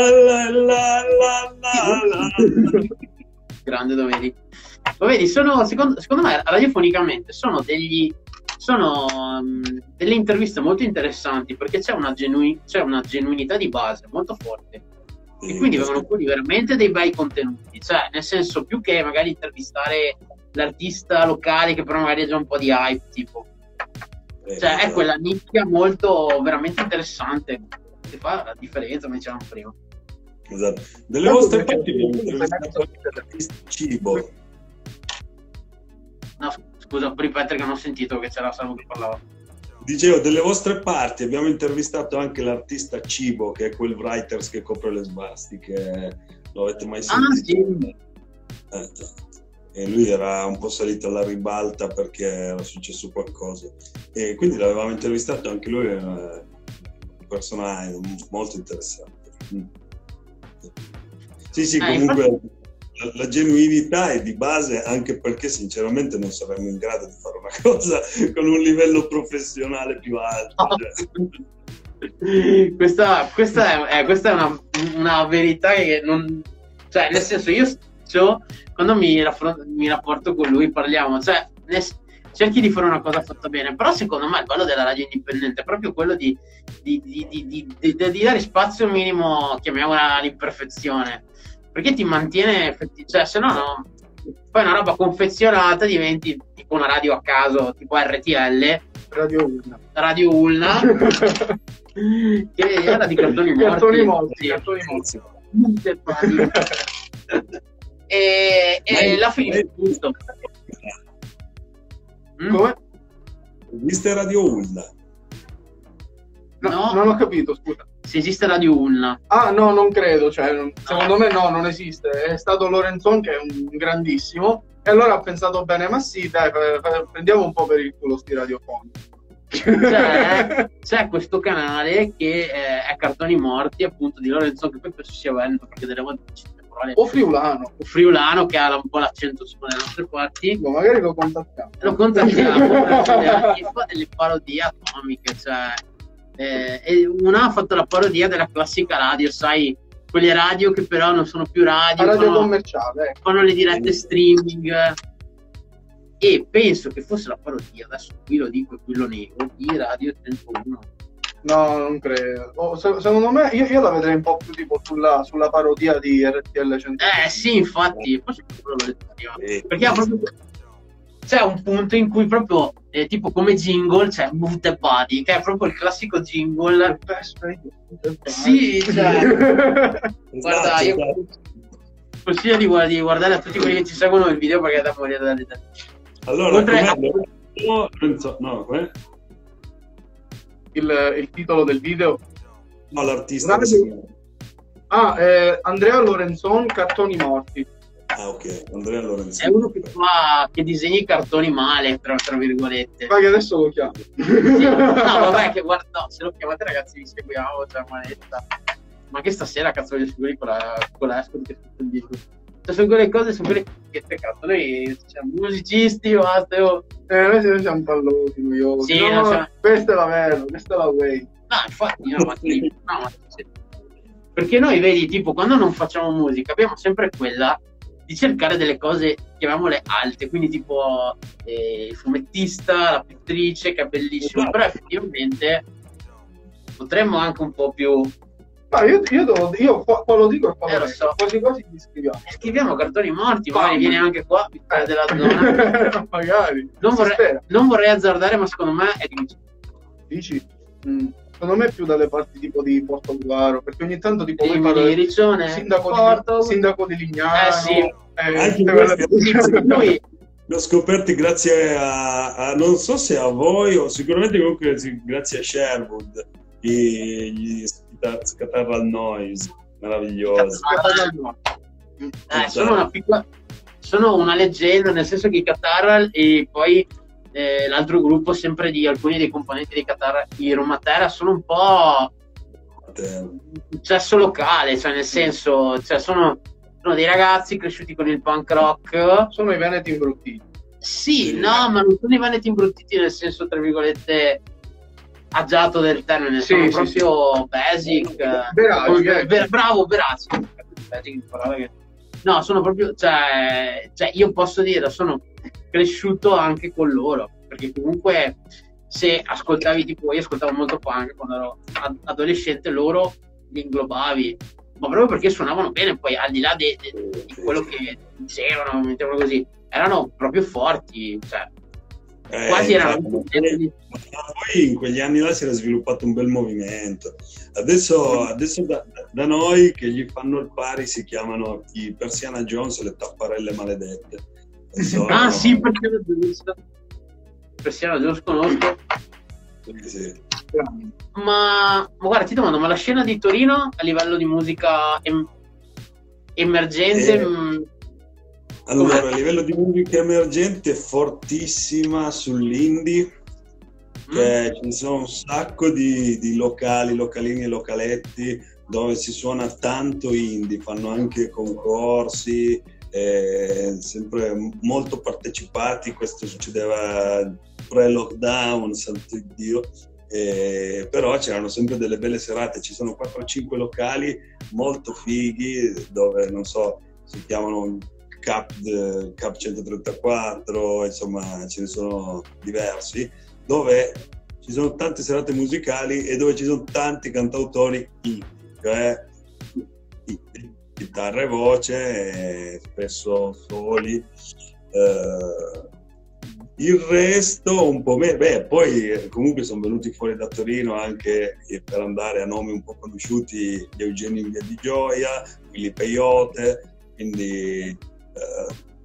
Grande Domenico. Lo vedi, sono, secondo, secondo me radiofonicamente sono degli sono um, delle interviste molto interessanti perché c'è una, genui- c'è una genuinità di base molto forte sì, e quindi vengono fuori veramente dei bei contenuti, cioè nel senso più che magari intervistare l'artista locale che però magari ha già un po' di hype tipo eh, cioè esatto. È quella nicchia molto veramente interessante che fa la differenza come dicevamo prima. Esatto. Delle no, vostre parti abbiamo intervistato l'artista Cibo. No, scusa, ripetere che non ho sentito che c'era Salvo che parlava. Dicevo, delle vostre parti abbiamo intervistato anche l'artista Cibo, che è quel writers che copre le svastiche. Lo avete mai sentito? Ah, sì. Eh, e lui era un po' salito alla ribalta perché era successo qualcosa. E quindi l'avevamo intervistato anche lui, è una persona molto interessante. Mm. Sì, sì, comunque... Eh, infatti... La genuinità è di base, anche perché sinceramente non saremmo in grado di fare una cosa con un livello professionale più alto. Cioè. questa, questa è, eh, questa è una, una verità che non... Cioè, nel senso, io cioè, quando mi, raffronto, mi rapporto con lui parliamo, cioè, nel, cerchi di fare una cosa fatta bene, però secondo me il bello della radio indipendente è proprio quello di, di, di, di, di, di, di dare spazio minimo, chiamiamola l'imperfezione. Perché ti mantiene effetti, cioè se no no poi una roba confezionata diventi tipo una radio a caso tipo R T L Radio Ulna Radio Ulna che era di cartoni morti cartoni morti, cartoni morti. e, e la fine giusto Mm? Come? Esiste Radio Ulna? No, No. non ho capito, scusa. Se esiste Radio Ulna. Ah, no, non credo, cioè, non- secondo me no, non esiste. È stato Lorenzon che è un grandissimo, e allora ha pensato bene, ma sì, dai, fa- fa- prendiamo un po' per il culo sti radiofonici. C'è, c'è questo canale che eh, è Cartoni Morti, appunto, di Lorenzo, che poi penso sia veneto, perché delle volte dice delle parole, O friulano, o friulano, che ha un po' l'accento su dalle nostre parti. boh, magari lo contattiamo. Lo contattiamo perché fa delle parodie atomiche, cioè eh, e una ha fatto la parodia della classica radio, sai, quelle radio che però non sono più radio, La radio fanno, commerciale, ecco. fanno le dirette streaming, e penso che fosse la parodia, adesso qui lo dico e qui lo nego, di Radio trentuno. No, non credo. Oh, se- secondo me, io, io la vedrei un po' più tipo sulla, sulla parodia di R T L cento. Eh sì, infatti, forse quello l'ho detto prima. Sì. Perché ha proprio, c'è un punto in cui proprio eh, tipo come jingle c'è Move the Body, che è proprio il classico jingle. Sì, cioè, guarda, Esatto, io esatto. consiglio di, guard- di guardare a tutti quelli che ci seguono il video, perché è da morire da ridere. Allora, Oltre com'è? a- No, Lorenzo- no, com'è? il, il titolo del video. No, l'artista che Radio- si chiama. Ah, eh, Andrea Lorenzon, Cartoni Morti. Ah, ok, Andrea Lorenzo. È uno che fa, che disegna i cartoni male, tra, tra virgolette. Ma che adesso lo chiamo. Sì, no, vabbè, che guarda, no, se lo chiamate ragazzi vi seguiamo, cioè manetta. Ma che stasera cazzo voglio seguire con la con la Esco che tutto il disco. Cioè, sono quelle cose, sono quelle che cazzo, noi siamo musicisti, basta, io... Eh, noi siamo- siamo pallosi, noiosi. Sì, no, no, cioè- questa è la vera, questa è la way. No, infatti, no, ma sì, no, ma sì. Perché noi, vedi, tipo, quando non facciamo musica, abbiamo sempre quella di cercare delle cose, chiamiamole alte, quindi tipo eh, il fumettista, la pittrice, che è bellissimo, però effettivamente potremmo anche un po' più... Ma io, io, devo- io qua, qua lo dico e qua Eh, lo lo dico. so. Quasi quasi ti scriviamo. Scriviamo cartoni morti, magari Ma- viene anche qua, Vittoria della zona. Magari. Non Si vorrei, spera. non vorrei azzardare, ma secondo me è di... Dici? Mm. Secondo me è più dalle parti tipo di Porto Uguaro, perché ogni tanto tipo voi Rimini, parlate Riccione, sindaco Porto. di, sindaco di Lignano. Eh, sì. eh, Anche tutte questo- quelle- Sì, perché noi... L'ho scoperti grazie a, a- non so se a voi o sicuramente comunque sì, grazie a Sherwood, gli, gli scatar- Scatarral Noise, meravigliosi. Eh, sono una piccola, sono una leggenda, nel senso che i Catarral e poi eh, l'altro gruppo sempre di alcuni dei componenti dei Catarral, i Romatera, sono un po' un successo locale, cioè nel senso, cioè sono, sono dei ragazzi cresciuti con il punk rock. Sono i veneti imbruttiti. Sì, no, ma non sono i veneti imbruttiti nel senso, tra virgolette, agiato del termine, Sì, sono sì, proprio basic. Veraci, con- eh. ver- bravo, veraci. Basic, parola che- No, sono proprio, cioè, cioè, io posso dire, sono cresciuto anche con loro, perché comunque se ascoltavi, tipo, io ascoltavo molto punk quando ero ad- adolescente, loro li inglobavi, ma proprio perché suonavano bene, poi al di là de- de- di quello che dicevano, mettiamolo così, erano proprio forti, cioè, Eh, quasi erano... infatti, ma poi in quegli anni là si era sviluppato un bel movimento. Adesso, adesso da, da noi che gli fanno il pari si chiamano i Persiana Jones e le tapparelle maledette. E sono- Ah sì, perché Persiana Jones conosco. Sì, sì. Ma, ma guarda, ti domando, ma la scena di Torino a livello di musica em- emergente... Eh. mh, Allora, com'è? a livello di musica emergente, fortissima sull'indie, che ci sono un sacco di, di locali, localini e localetti dove si suona tanto indie, fanno anche concorsi, eh, sempre molto partecipati. Questo succedeva pre-lockdown, santo Dio. Eh, però c'erano sempre delle belle serate, ci sono quattro cinque locali molto fighi dove, non so, si chiamano Cap, eh, Cap centotrentaquattro, insomma ce ne sono diversi, dove ci sono tante serate musicali e dove ci sono tanti cantautori indie, cioè chitarra e voce, eh, spesso soli. Eh, il resto un po' meno, beh, poi eh, comunque sono venuti fuori da Torino anche, eh, per andare a nomi un po' conosciuti, gli Eugenio in Via di Gioia, Willy Peyote, quindi eh,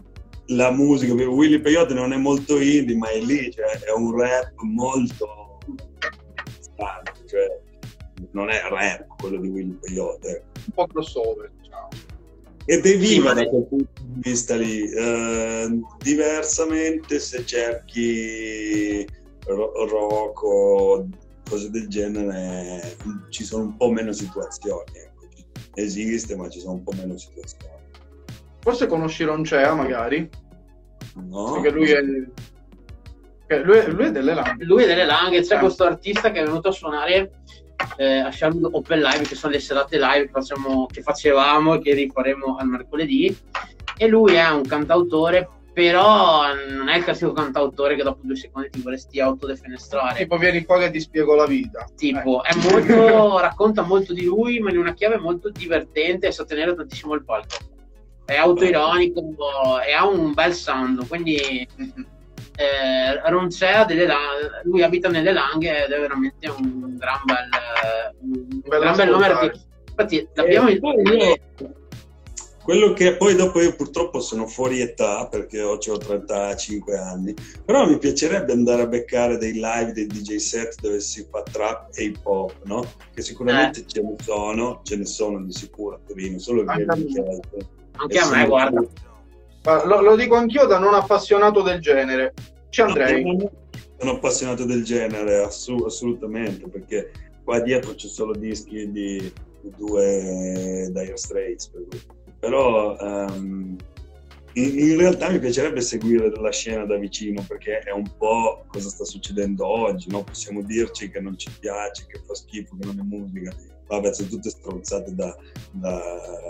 la musica, Willy Peyote non è molto indie, ma è lì, cioè è un rap molto strano, cioè non è rap quello di Willy Peyote, un po' crossover, diciamo. Ed è viva Sì, da quel punto di vista lì. Eh, diversamente se cerchi ro- rock o cose del genere, ci sono un po' meno situazioni, ecco. Esiste, ma ci sono un po' meno situazioni. Forse conosci Roncea, magari? No? Perché lui è... che lui, è lui è delle Langhe. Lui è delle Langhe, c'è Eh. questo artista che è venuto a suonare eh, a Sharwood Open Live, che sono le serate live che, facciamo, che facevamo e che rifaremo al mercoledì, e lui è un cantautore, però non è il classico cantautore che dopo due secondi ti vorresti autodefenestrare. Tipo, vieni qua che ti spiego la vita. Tipo, è molto, racconta molto di lui, ma in una chiave molto divertente e sa tenere tantissimo il palco. È autoironico e ha un bel sound, quindi eh, Roncea delle Langhe, lui abita nelle Langhe ed è veramente un gran bel, un Bello gran bel nome. ascoltare. Perché, infatti, l'abbiamo Eh, poi io- quello che poi dopo io purtroppo sono fuori età perché ho, ho trentacinque anni, però mi piacerebbe andare a beccare dei live, dei D J set dove si fa trap e hip hop, no? Che sicuramente Eh. ce ne sono, ce ne sono di sicuro a Torino, solo che Anche a me. che- Anche a me, guarda. Ma lo, lo dico anch'io da non appassionato del genere. Ci andrei. Sono appassionato del genere, assu- assolutamente, perché qua dietro c'è solo dischi di due Dire Straits, per cui. Però um, in, in realtà mi piacerebbe seguire la scena da vicino, perché è un po' cosa sta succedendo oggi, no? Possiamo dirci che non ci piace, che fa schifo, che non è musica, vabbè, sono tutte stronzate da, da,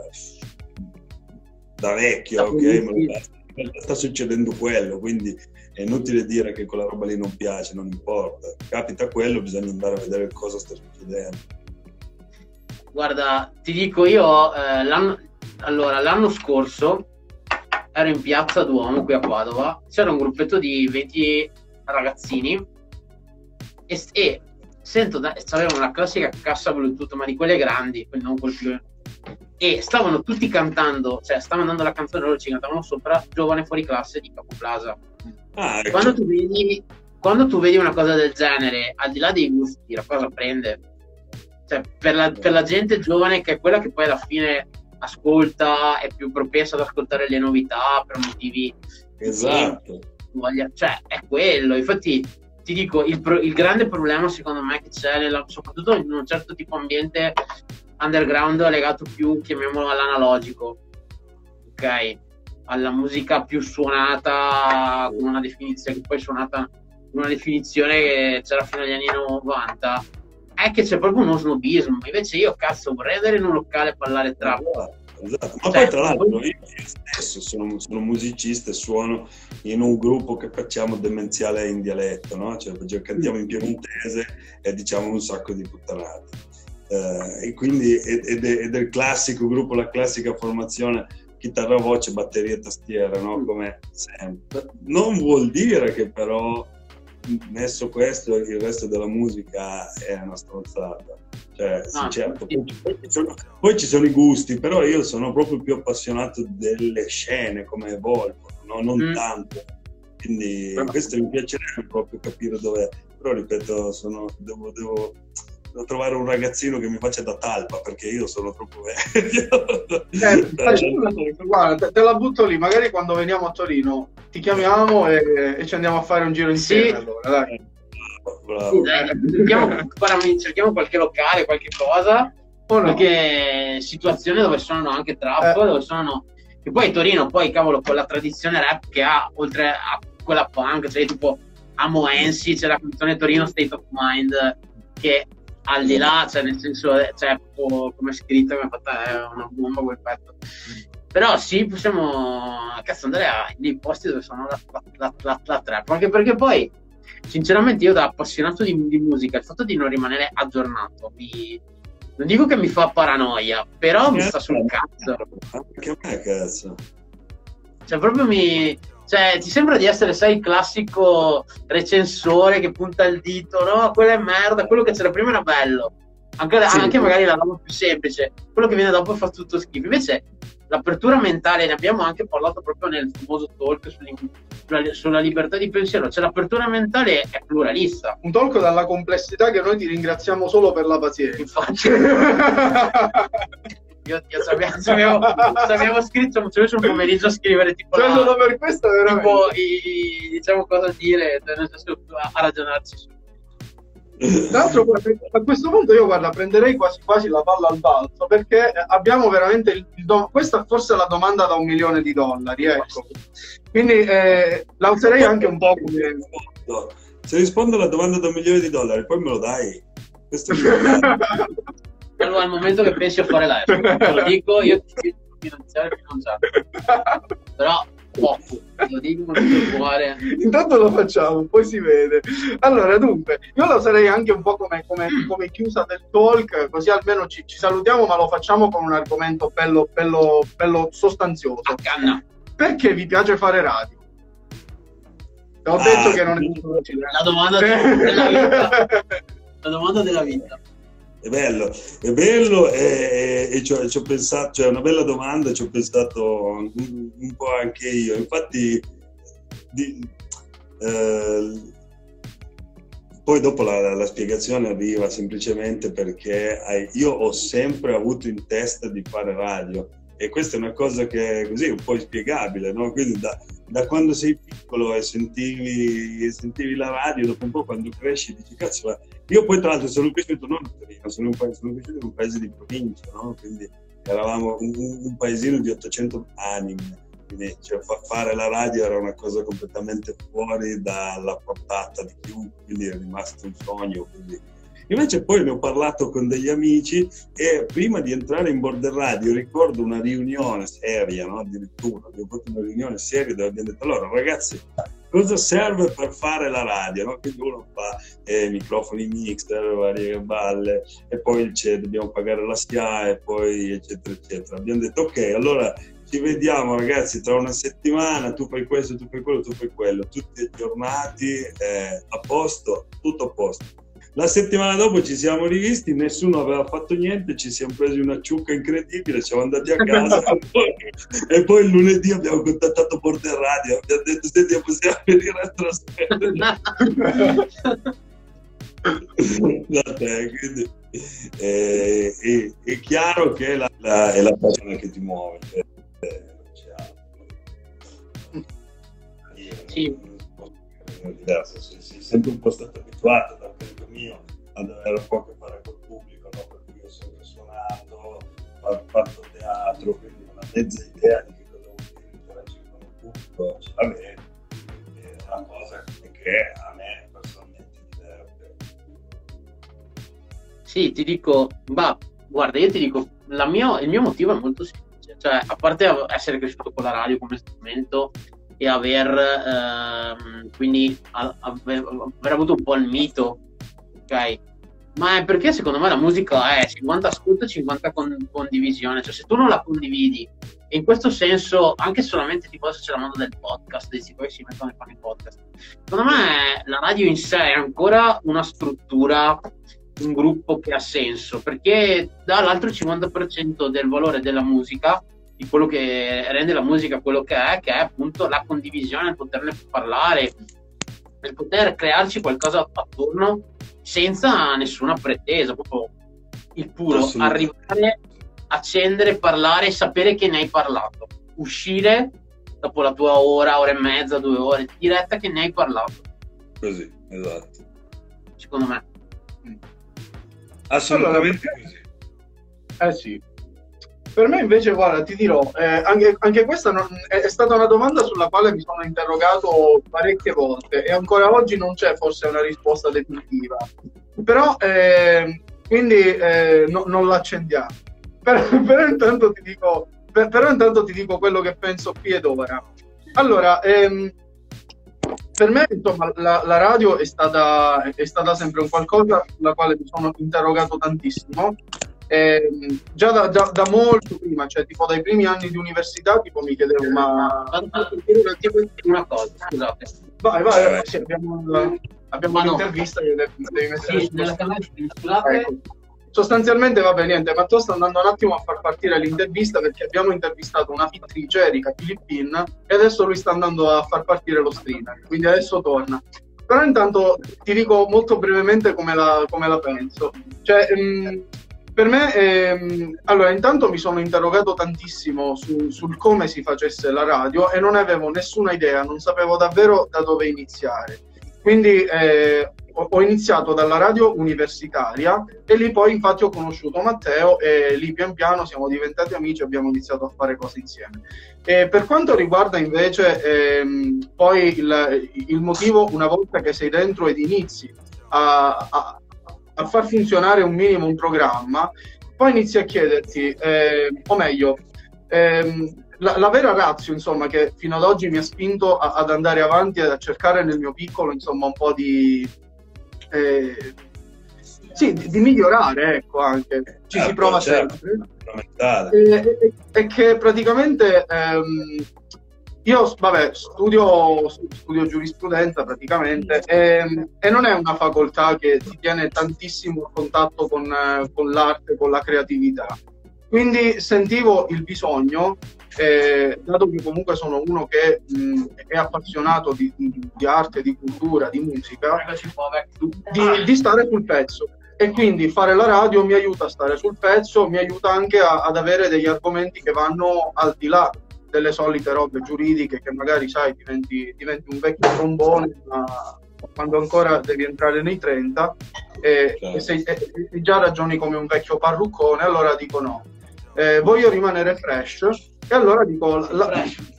da vecchio, Da ok? politici. Ma in realtà sta succedendo quello, quindi è inutile dire che quella roba lì non piace, non importa, capita quello, bisogna andare a vedere cosa sta succedendo. Guarda, ti dico io, eh, l'anno, allora, l'anno scorso ero in piazza Duomo qui a Padova, c'era un gruppetto di venti ragazzini e, e sento, da, avevano una classica cassa Bluetooth, ma di quelle grandi, quindi non quel più, e stavano tutti cantando, cioè stavano andando la canzone, loro ci cantavano sopra Giovane fuori classe di Capo Plaza. Ah, ecco. Quando tu vedi, quando tu vedi una cosa del genere, al di là dei gusti, la cosa prende. Cioè, per la, per la gente giovane, che è quella che poi alla fine ascolta, è più propensa ad ascoltare le novità per motivi Esatto. voglia, cioè è quello. Infatti ti dico, il, pro, il grande problema secondo me che c'è nella, soprattutto in un certo tipo ambiente underground legato più, chiamiamolo, all'analogico, ok, alla musica più suonata con una definizione che poi è suonata con una definizione che c'era fino agli anni novanta, è che c'è proprio uno snobismo. Invece io cazzo vorrei andare in un locale a parlare trap. Esatto. Ma Cioè, poi tra l'altro poi- io stesso sono, sono musicista e suono in un gruppo che facciamo demenziale in dialetto, no? Cioè cantiamo in piemontese e diciamo un sacco di puttanate. Eh, e quindi ed, ed è, ed è il classico gruppo, la classica formazione chitarra, voce, batteria e tastiera, no? Come sempre. Non vuol dire che però messo questo il resto della musica è una stronzata, cioè sì, No, certo, sì. poi, poi ci sono, poi ci sono i gusti, però io sono proprio più appassionato delle scene come evolvono, no? Non Mm. tanto, quindi Però- questo mi piacerebbe proprio capire dove, però ripeto, sono, devo, devo, devo trovare un ragazzino che mi faccia da talpa, perché io sono troppo vecchio. Eh, facciamo- guarda, te, te la butto lì, magari quando veniamo a Torino ti chiamiamo e, e ci andiamo a fare un giro insieme. Sì. Allora, dai. Bravo. Dai, cerchiamo, guarda, cerchiamo qualche locale, qualche cosa, O no? qualche situazione dove suonano anche trap, Eh. dove suonano, che poi Torino, poi cavolo, con la tradizione rap che ha, oltre a quella punk, cioè tipo a Moensi c'è la canzone Torino State of Mind, che al di là, cioè nel senso, cioè proprio come è scritta, mi ha fatta è una bomba quel pezzo. Però sì, possiamo cazzo andare a, nei posti dove sono la, la, la, la, la trap, anche perché poi sinceramente io da appassionato di, di musica, il fatto di non rimanere aggiornato mi, non dico che mi fa paranoia, però mi sta sul cazzo. Anche a me, cazzo. Cioè proprio mi, cioè ti sembra di essere, sai, il classico recensore che punta il dito, no, quello è merda, quello che c'era prima era bello. anche, Sì. anche magari la roba più semplice, quello che viene dopo fa tutto schifo. Invece l'apertura mentale, ne abbiamo anche parlato proprio nel famoso talk sulla, sulla libertà di pensiero, cioè l'apertura mentale è pluralista. Un talk dalla complessità che noi ti ringraziamo solo per la pazienza. Infatti io, io sapevo, sapevo, sapevo scritto, ci ho messo un pomeriggio a scrivere tipo, Cioè, la- solo per questo veramente. tipo i, diciamo cosa dire, nel senso, a, a ragionarci su. Tra l'altro, a questo punto io guarda, prenderei quasi quasi la palla al balzo, perché abbiamo veramente il, il do- questa forse è la domanda da un milione di dollari, ecco. Quindi eh, la userei anche un po' come Se rispondo alla domanda da un milione di dollari, poi me lo dai. Questo è Allora, al momento che pensi a fare la F, te lo dico, io ti dico finanziare e finanziare, però poco, te lo dico, non ti preoccupare. Intanto lo facciamo, poi si vede. Allora, dunque, io la userei anche un po' come, come, come chiusa del talk, così almeno ci, ci salutiamo, ma lo facciamo con un argomento bello, bello, bello sostanzioso. A canna. Perché vi piace fare radio? Te ho Ah, detto che non è facile. La domanda della vita. La domanda della vita. È bello, è bello e, e ci, ho, ci ho pensato, cioè è una bella domanda, ci ho pensato un, un po' anche io. Infatti, di, eh, poi dopo la, la spiegazione arriva semplicemente perché hai, io ho sempre avuto in testa di fare radio e questa è una cosa che è così un po' inspiegabile, no? Quindi da, da quando sei piccolo e sentivi, sentivi la radio, dopo un po' quando cresci dici cazzo, ma io poi tra l'altro sono cresciuto non a Torino, sono, un paese, sono cresciuto in un paese di provincia, no? Quindi eravamo un, un paesino di ottocento anime, quindi cioè, fa, fare la radio era una cosa completamente fuori dalla portata di chiunque, quindi è rimasto un sogno così. Invece poi ne ho parlato con degli amici e prima di entrare in Border Radio ricordo una riunione seria, no? Addirittura abbiamo fatto una riunione seria dove abbiamo detto allora ragazzi, cosa serve per fare la radio? No? Quindi uno fa eh, microfoni mixer, varie balle e poi c'è, dobbiamo pagare la S I A e poi eccetera eccetera. Abbiamo detto ok, allora ci vediamo ragazzi tra una settimana, tu fai questo, tu fai quello, tu fai quello, tutti aggiornati, eh, a posto, tutto a posto. La settimana dopo ci siamo rivisti, nessuno aveva fatto niente, ci siamo presi una ciucca incredibile, siamo andati a casa e poi il lunedì abbiamo contattato Border Radio, abbiamo detto senti possiamo venire a trasmettere. Da te, quindi, eh, è, è chiaro che è la, la, è la passione che ti muove. Eh, Sì. È diverso, sei, sei sempre un po' stato abituato da canto mio ad avere poco a fare col pubblico, no? Per cui ho sempre suonato, ho fatto teatro, quindi una mezza idea di che cosa vuol dire interagire con il pubblico ce l'avevo, è una cosa che a me personalmente diverte. Sì, ti dico, bah, guarda, io ti dico, la mio, il mio motivo è molto semplice, cioè a parte essere cresciuto con la radio come strumento e aver ehm, quindi a, aver, aver avuto un po' il mito, ok? Ma è perché secondo me la musica è cinquanta ascolto e cinquanta con, condivisione, cioè se tu non la condividi, e in questo senso anche solamente tipo se c'è la moda del podcast, dici poi si mettono e fanno i podcast, secondo me la radio in sé è ancora una struttura, un gruppo che ha senso, perché dà l'altro cinquanta per cento del valore della musica, di quello che rende la musica quello che è, che è appunto la condivisione, il poterne parlare, il poter crearci qualcosa attorno senza nessuna pretesa, proprio il puro arrivare, accendere, parlare e sapere che ne hai parlato, uscire dopo la tua ora, ora e mezza, due ore di diretta che ne hai parlato. Così, esatto. Secondo me. Assolutamente allora, così. Eh sì. Per me invece, guarda, ti dirò, eh, anche, anche questa non, è, è stata una domanda sulla quale mi sono interrogato parecchie volte e ancora oggi non c'è forse una risposta definitiva. Però, eh, quindi eh, no, non l'accendiamo. Però, però, intanto ti dico, per, però intanto ti dico quello che penso qui ed ora. Allora, ehm, per me, insomma, la, la radio è stata, è stata sempre un qualcosa sulla quale mi sono interrogato tantissimo. Eh, già da, da, da molto prima, cioè tipo dai primi anni di università, tipo mi chiedevo ma una cosa, scusate. Vai, vai, vai. Sì, abbiamo, abbiamo Ma no. un'intervista che devi, devi mettere Sì, su nella canale, scusate, ecco. sostanzialmente va bene, niente, Matteo sta andando un attimo a far partire l'intervista perché abbiamo intervistato una pittrice, Erika Filippin, e adesso lui sta andando a far partire lo streamer, quindi adesso torna. Però intanto ti dico molto brevemente come la, come la penso. Cioè, mh, per me, ehm, allora, intanto mi sono interrogato tantissimo su, sul come si facesse la radio e non avevo nessuna idea, non sapevo davvero da dove iniziare. Quindi eh, ho, ho iniziato dalla radio universitaria e lì poi infatti ho conosciuto Matteo e lì pian piano siamo diventati amici e abbiamo iniziato a fare cose insieme. E per quanto riguarda invece ehm, poi il, il motivo, una volta che sei dentro ed inizi a, a, a far funzionare un minimo un programma, poi inizi a chiederti, eh, o meglio, ehm, la, la vera ratio, insomma, che fino ad oggi mi ha spinto a, ad andare avanti e a cercare nel mio piccolo, insomma, un po' di... Eh, sì, di, di migliorare, ecco, anche. Ci certo, si prova certo. sempre. E, e, e che praticamente... Ehm, io, vabbè, studio, studio giurisprudenza praticamente e, e non è una facoltà che ti tiene tantissimo a contatto con, con l'arte, con la creatività. Quindi sentivo il bisogno, eh, dato che comunque sono uno che mh, è appassionato di, di, di arte, di cultura, di musica, di, di stare sul pezzo. E quindi fare la radio mi aiuta a stare sul pezzo, mi aiuta anche a, ad avere degli argomenti che vanno al di là delle solite robe giuridiche che magari, sai, diventi, diventi un vecchio trombone, ma quando ancora devi entrare nei trenta e, certo. e, sei, e, e già ragioni come un vecchio parruccone, allora dico no. Eh, voglio rimanere fresh e allora dico la...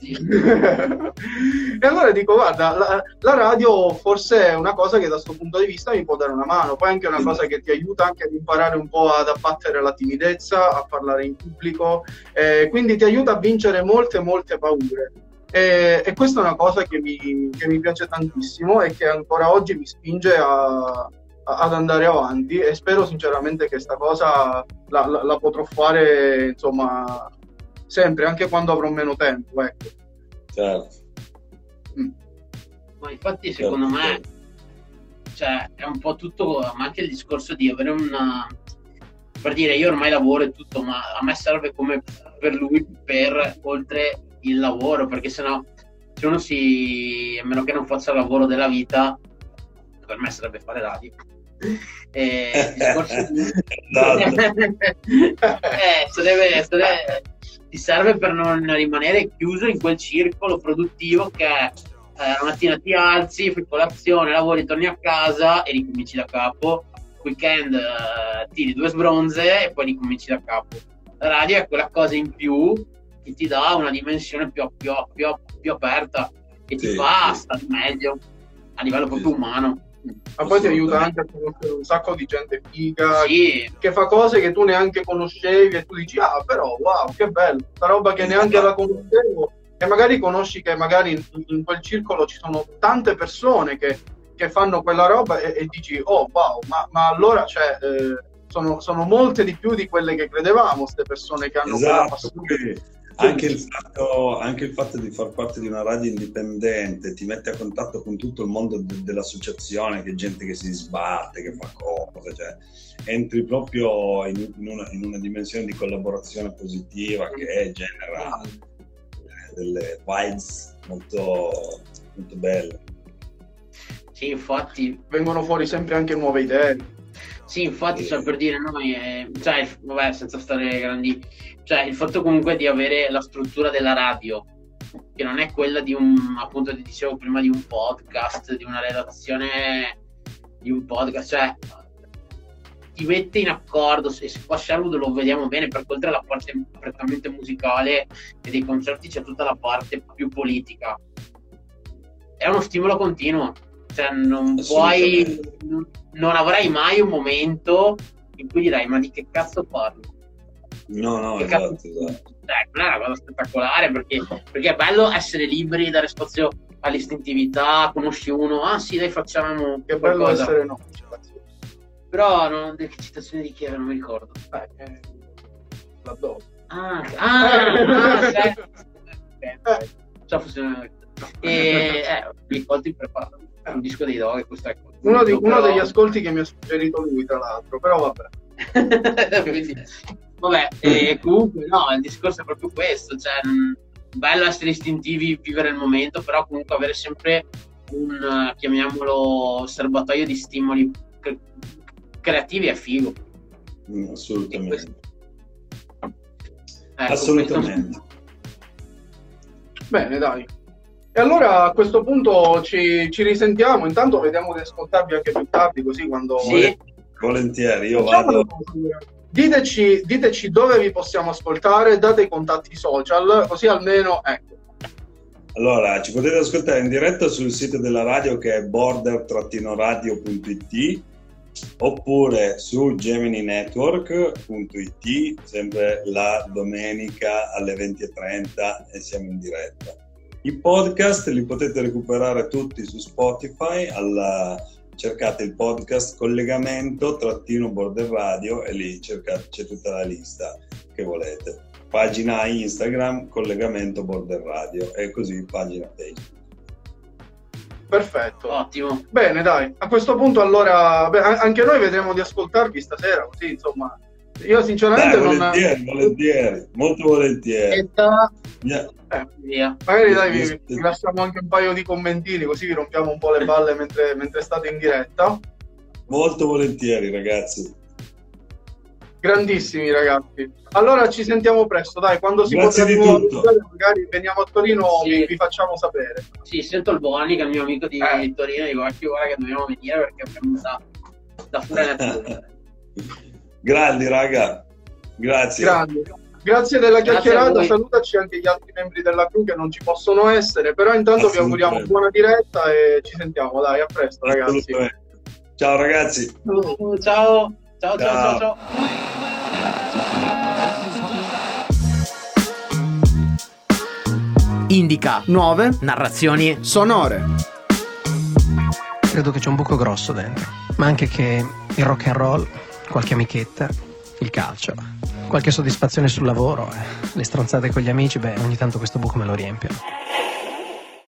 e allora dico guarda la, la radio forse è una cosa che da questo punto di vista mi può dare una mano, poi anche una cosa che ti aiuta anche ad imparare un po' ad abbattere la timidezza, a parlare in pubblico, eh, quindi ti aiuta a vincere molte molte paure e, e questa è una cosa che mi, che mi piace tantissimo e che ancora oggi mi spinge a ad andare avanti e spero sinceramente che sta cosa la, la, la potrò fare insomma sempre, anche quando avrò meno tempo, ecco. Certo. Mm. Ma infatti secondo certo. me cioè è un po' tutto, ma anche il discorso di avere una, per dire io ormai lavoro e tutto, ma a me serve come per lui per oltre il lavoro, perché sennò se uno si, a meno che non faccia il lavoro della vita, per me sarebbe fare radio. E il discorso di... eh, sarebbe, sarebbe, ti serve per non rimanere chiuso in quel circolo produttivo che è eh, la mattina ti alzi, fai colazione, lavori, torni a casa e ricominci da capo, weekend eh, tiri due sbronze e poi ricominci da capo. La radio è quella cosa in più che ti dà una dimensione più, più, più, più aperta e ti sì, fa sì. stare meglio a livello sì. proprio umano. Ma poi ti aiuta anche a conoscere un sacco di gente figa sì. che fa cose che tu neanche conoscevi e tu dici ah però wow che bello, sta roba che neanche la conoscevo, e magari conosci che magari in, in quel circolo ci sono tante persone che, che fanno quella roba e, e dici oh wow ma, ma allora cioè eh, sono, sono molte di più di quelle che credevamo, queste persone che hanno esatto, quella passione. Anche il, fatto, anche il fatto di far parte di una radio indipendente ti mette a contatto con tutto il mondo de- dell'associazione, che gente che si sbatte, che fa cose, cioè entri proprio in, in, una, in una dimensione di collaborazione positiva che genera delle vibes molto, molto belle. Sì, infatti vengono fuori sempre anche nuove idee. Sì, infatti, cioè, per dire noi, eh, cioè, vabbè, senza stare grandi, cioè, il fatto comunque di avere la struttura della radio, che non è quella di un, appunto, ti dicevo prima, di un podcast, di una redazione di un podcast, cioè, ti mette in accordo, e qua a Sherwood lo vediamo bene, perché oltre alla parte prettamente musicale e dei concerti c'è tutta la parte più politica. È uno stimolo continuo. Cioè non puoi, non, non avrai mai un momento in cui dirai ma di che cazzo parlo? No, no, che esatto, cazzo... esatto. Eh, è una cosa spettacolare perché, perché è bello essere liberi, dare spazio all'istintività, conosci uno, ah sì dai facciamo che bello qualcosa. Essere no. Però non, che citazione di chi era, non mi ricordo. Eh, eh, la do. Ah, ah, ah certo. Okay. Cioè, fosse... E eh, mi ricordo preparato un disco dei Dog, questo è uno, di, uno però... degli ascolti che mi ha suggerito lui, tra l'altro, però vabbè. Quindi, vabbè, e comunque no, il discorso è proprio questo, cioè mh, bello essere istintivi, vivere il momento, però comunque avere sempre un, uh, chiamiamolo, serbatoio di stimoli cre- creativi è figo. Mm, assolutamente. Ecco, Assolutamente. questo... Bene, dai. E allora a questo punto ci, ci risentiamo. Intanto vediamo di ascoltarvi anche più tardi, così quando... Sì. Volentieri, io Facciamo vado. una cosa. Diteci, diteci dove vi possiamo ascoltare, date i contatti social, così almeno, ecco. Allora, ci potete ascoltare in diretta sul sito della radio che è border radio punto it oppure su gemini network punto it, sempre la domenica alle venti e trenta e siamo in diretta. I podcast li potete recuperare tutti su Spotify, alla... cercate il podcast collegamento trattino border radio e lì cercate, c'è tutta la lista che volete. Pagina Instagram collegamento border radio e così pagina Facebook. Perfetto. Ottimo. Bene, dai. A questo punto allora, beh, anche noi vedremo di ascoltarvi stasera, così insomma. Io sinceramente Dai, non... volentieri, volentieri, molto volentieri. Etta... Yeah. Eh, Via. magari dai, vi, vi lasciamo anche un paio di commentini, così vi rompiamo un po' le balle mentre, mentre state in diretta. Molto volentieri, ragazzi. Grandissimi ragazzi. Allora ci sentiamo presto, dai, quando si Grazie potrà di nuovo, tutto. magari veniamo a Torino, Sì. vi, vi facciamo sapere. Sì, sento il Boni, che è il mio amico di Eh. Torino, dico anche guarda che dobbiamo venire perché abbiamo da, da fare la Grandi, raga. Grazie. Grandi. Grazie della Grazie a chiacchierata, voi. salutaci anche gli altri membri della crew che non ci possono essere, però intanto vi auguriamo Assolutamente. buona diretta e ci sentiamo, dai, a presto ragazzi. Assolutamente. Ciao ragazzi. Ciao, ciao, ciao, ciao, ciao. Indica nuove narrazioni sonore. Credo che c'è un buco grosso dentro, ma anche che il rock and roll, qualche amichetta, il calcio, qualche soddisfazione sul lavoro, eh, le stronzate con gli amici, beh, ogni tanto questo buco me lo riempiono.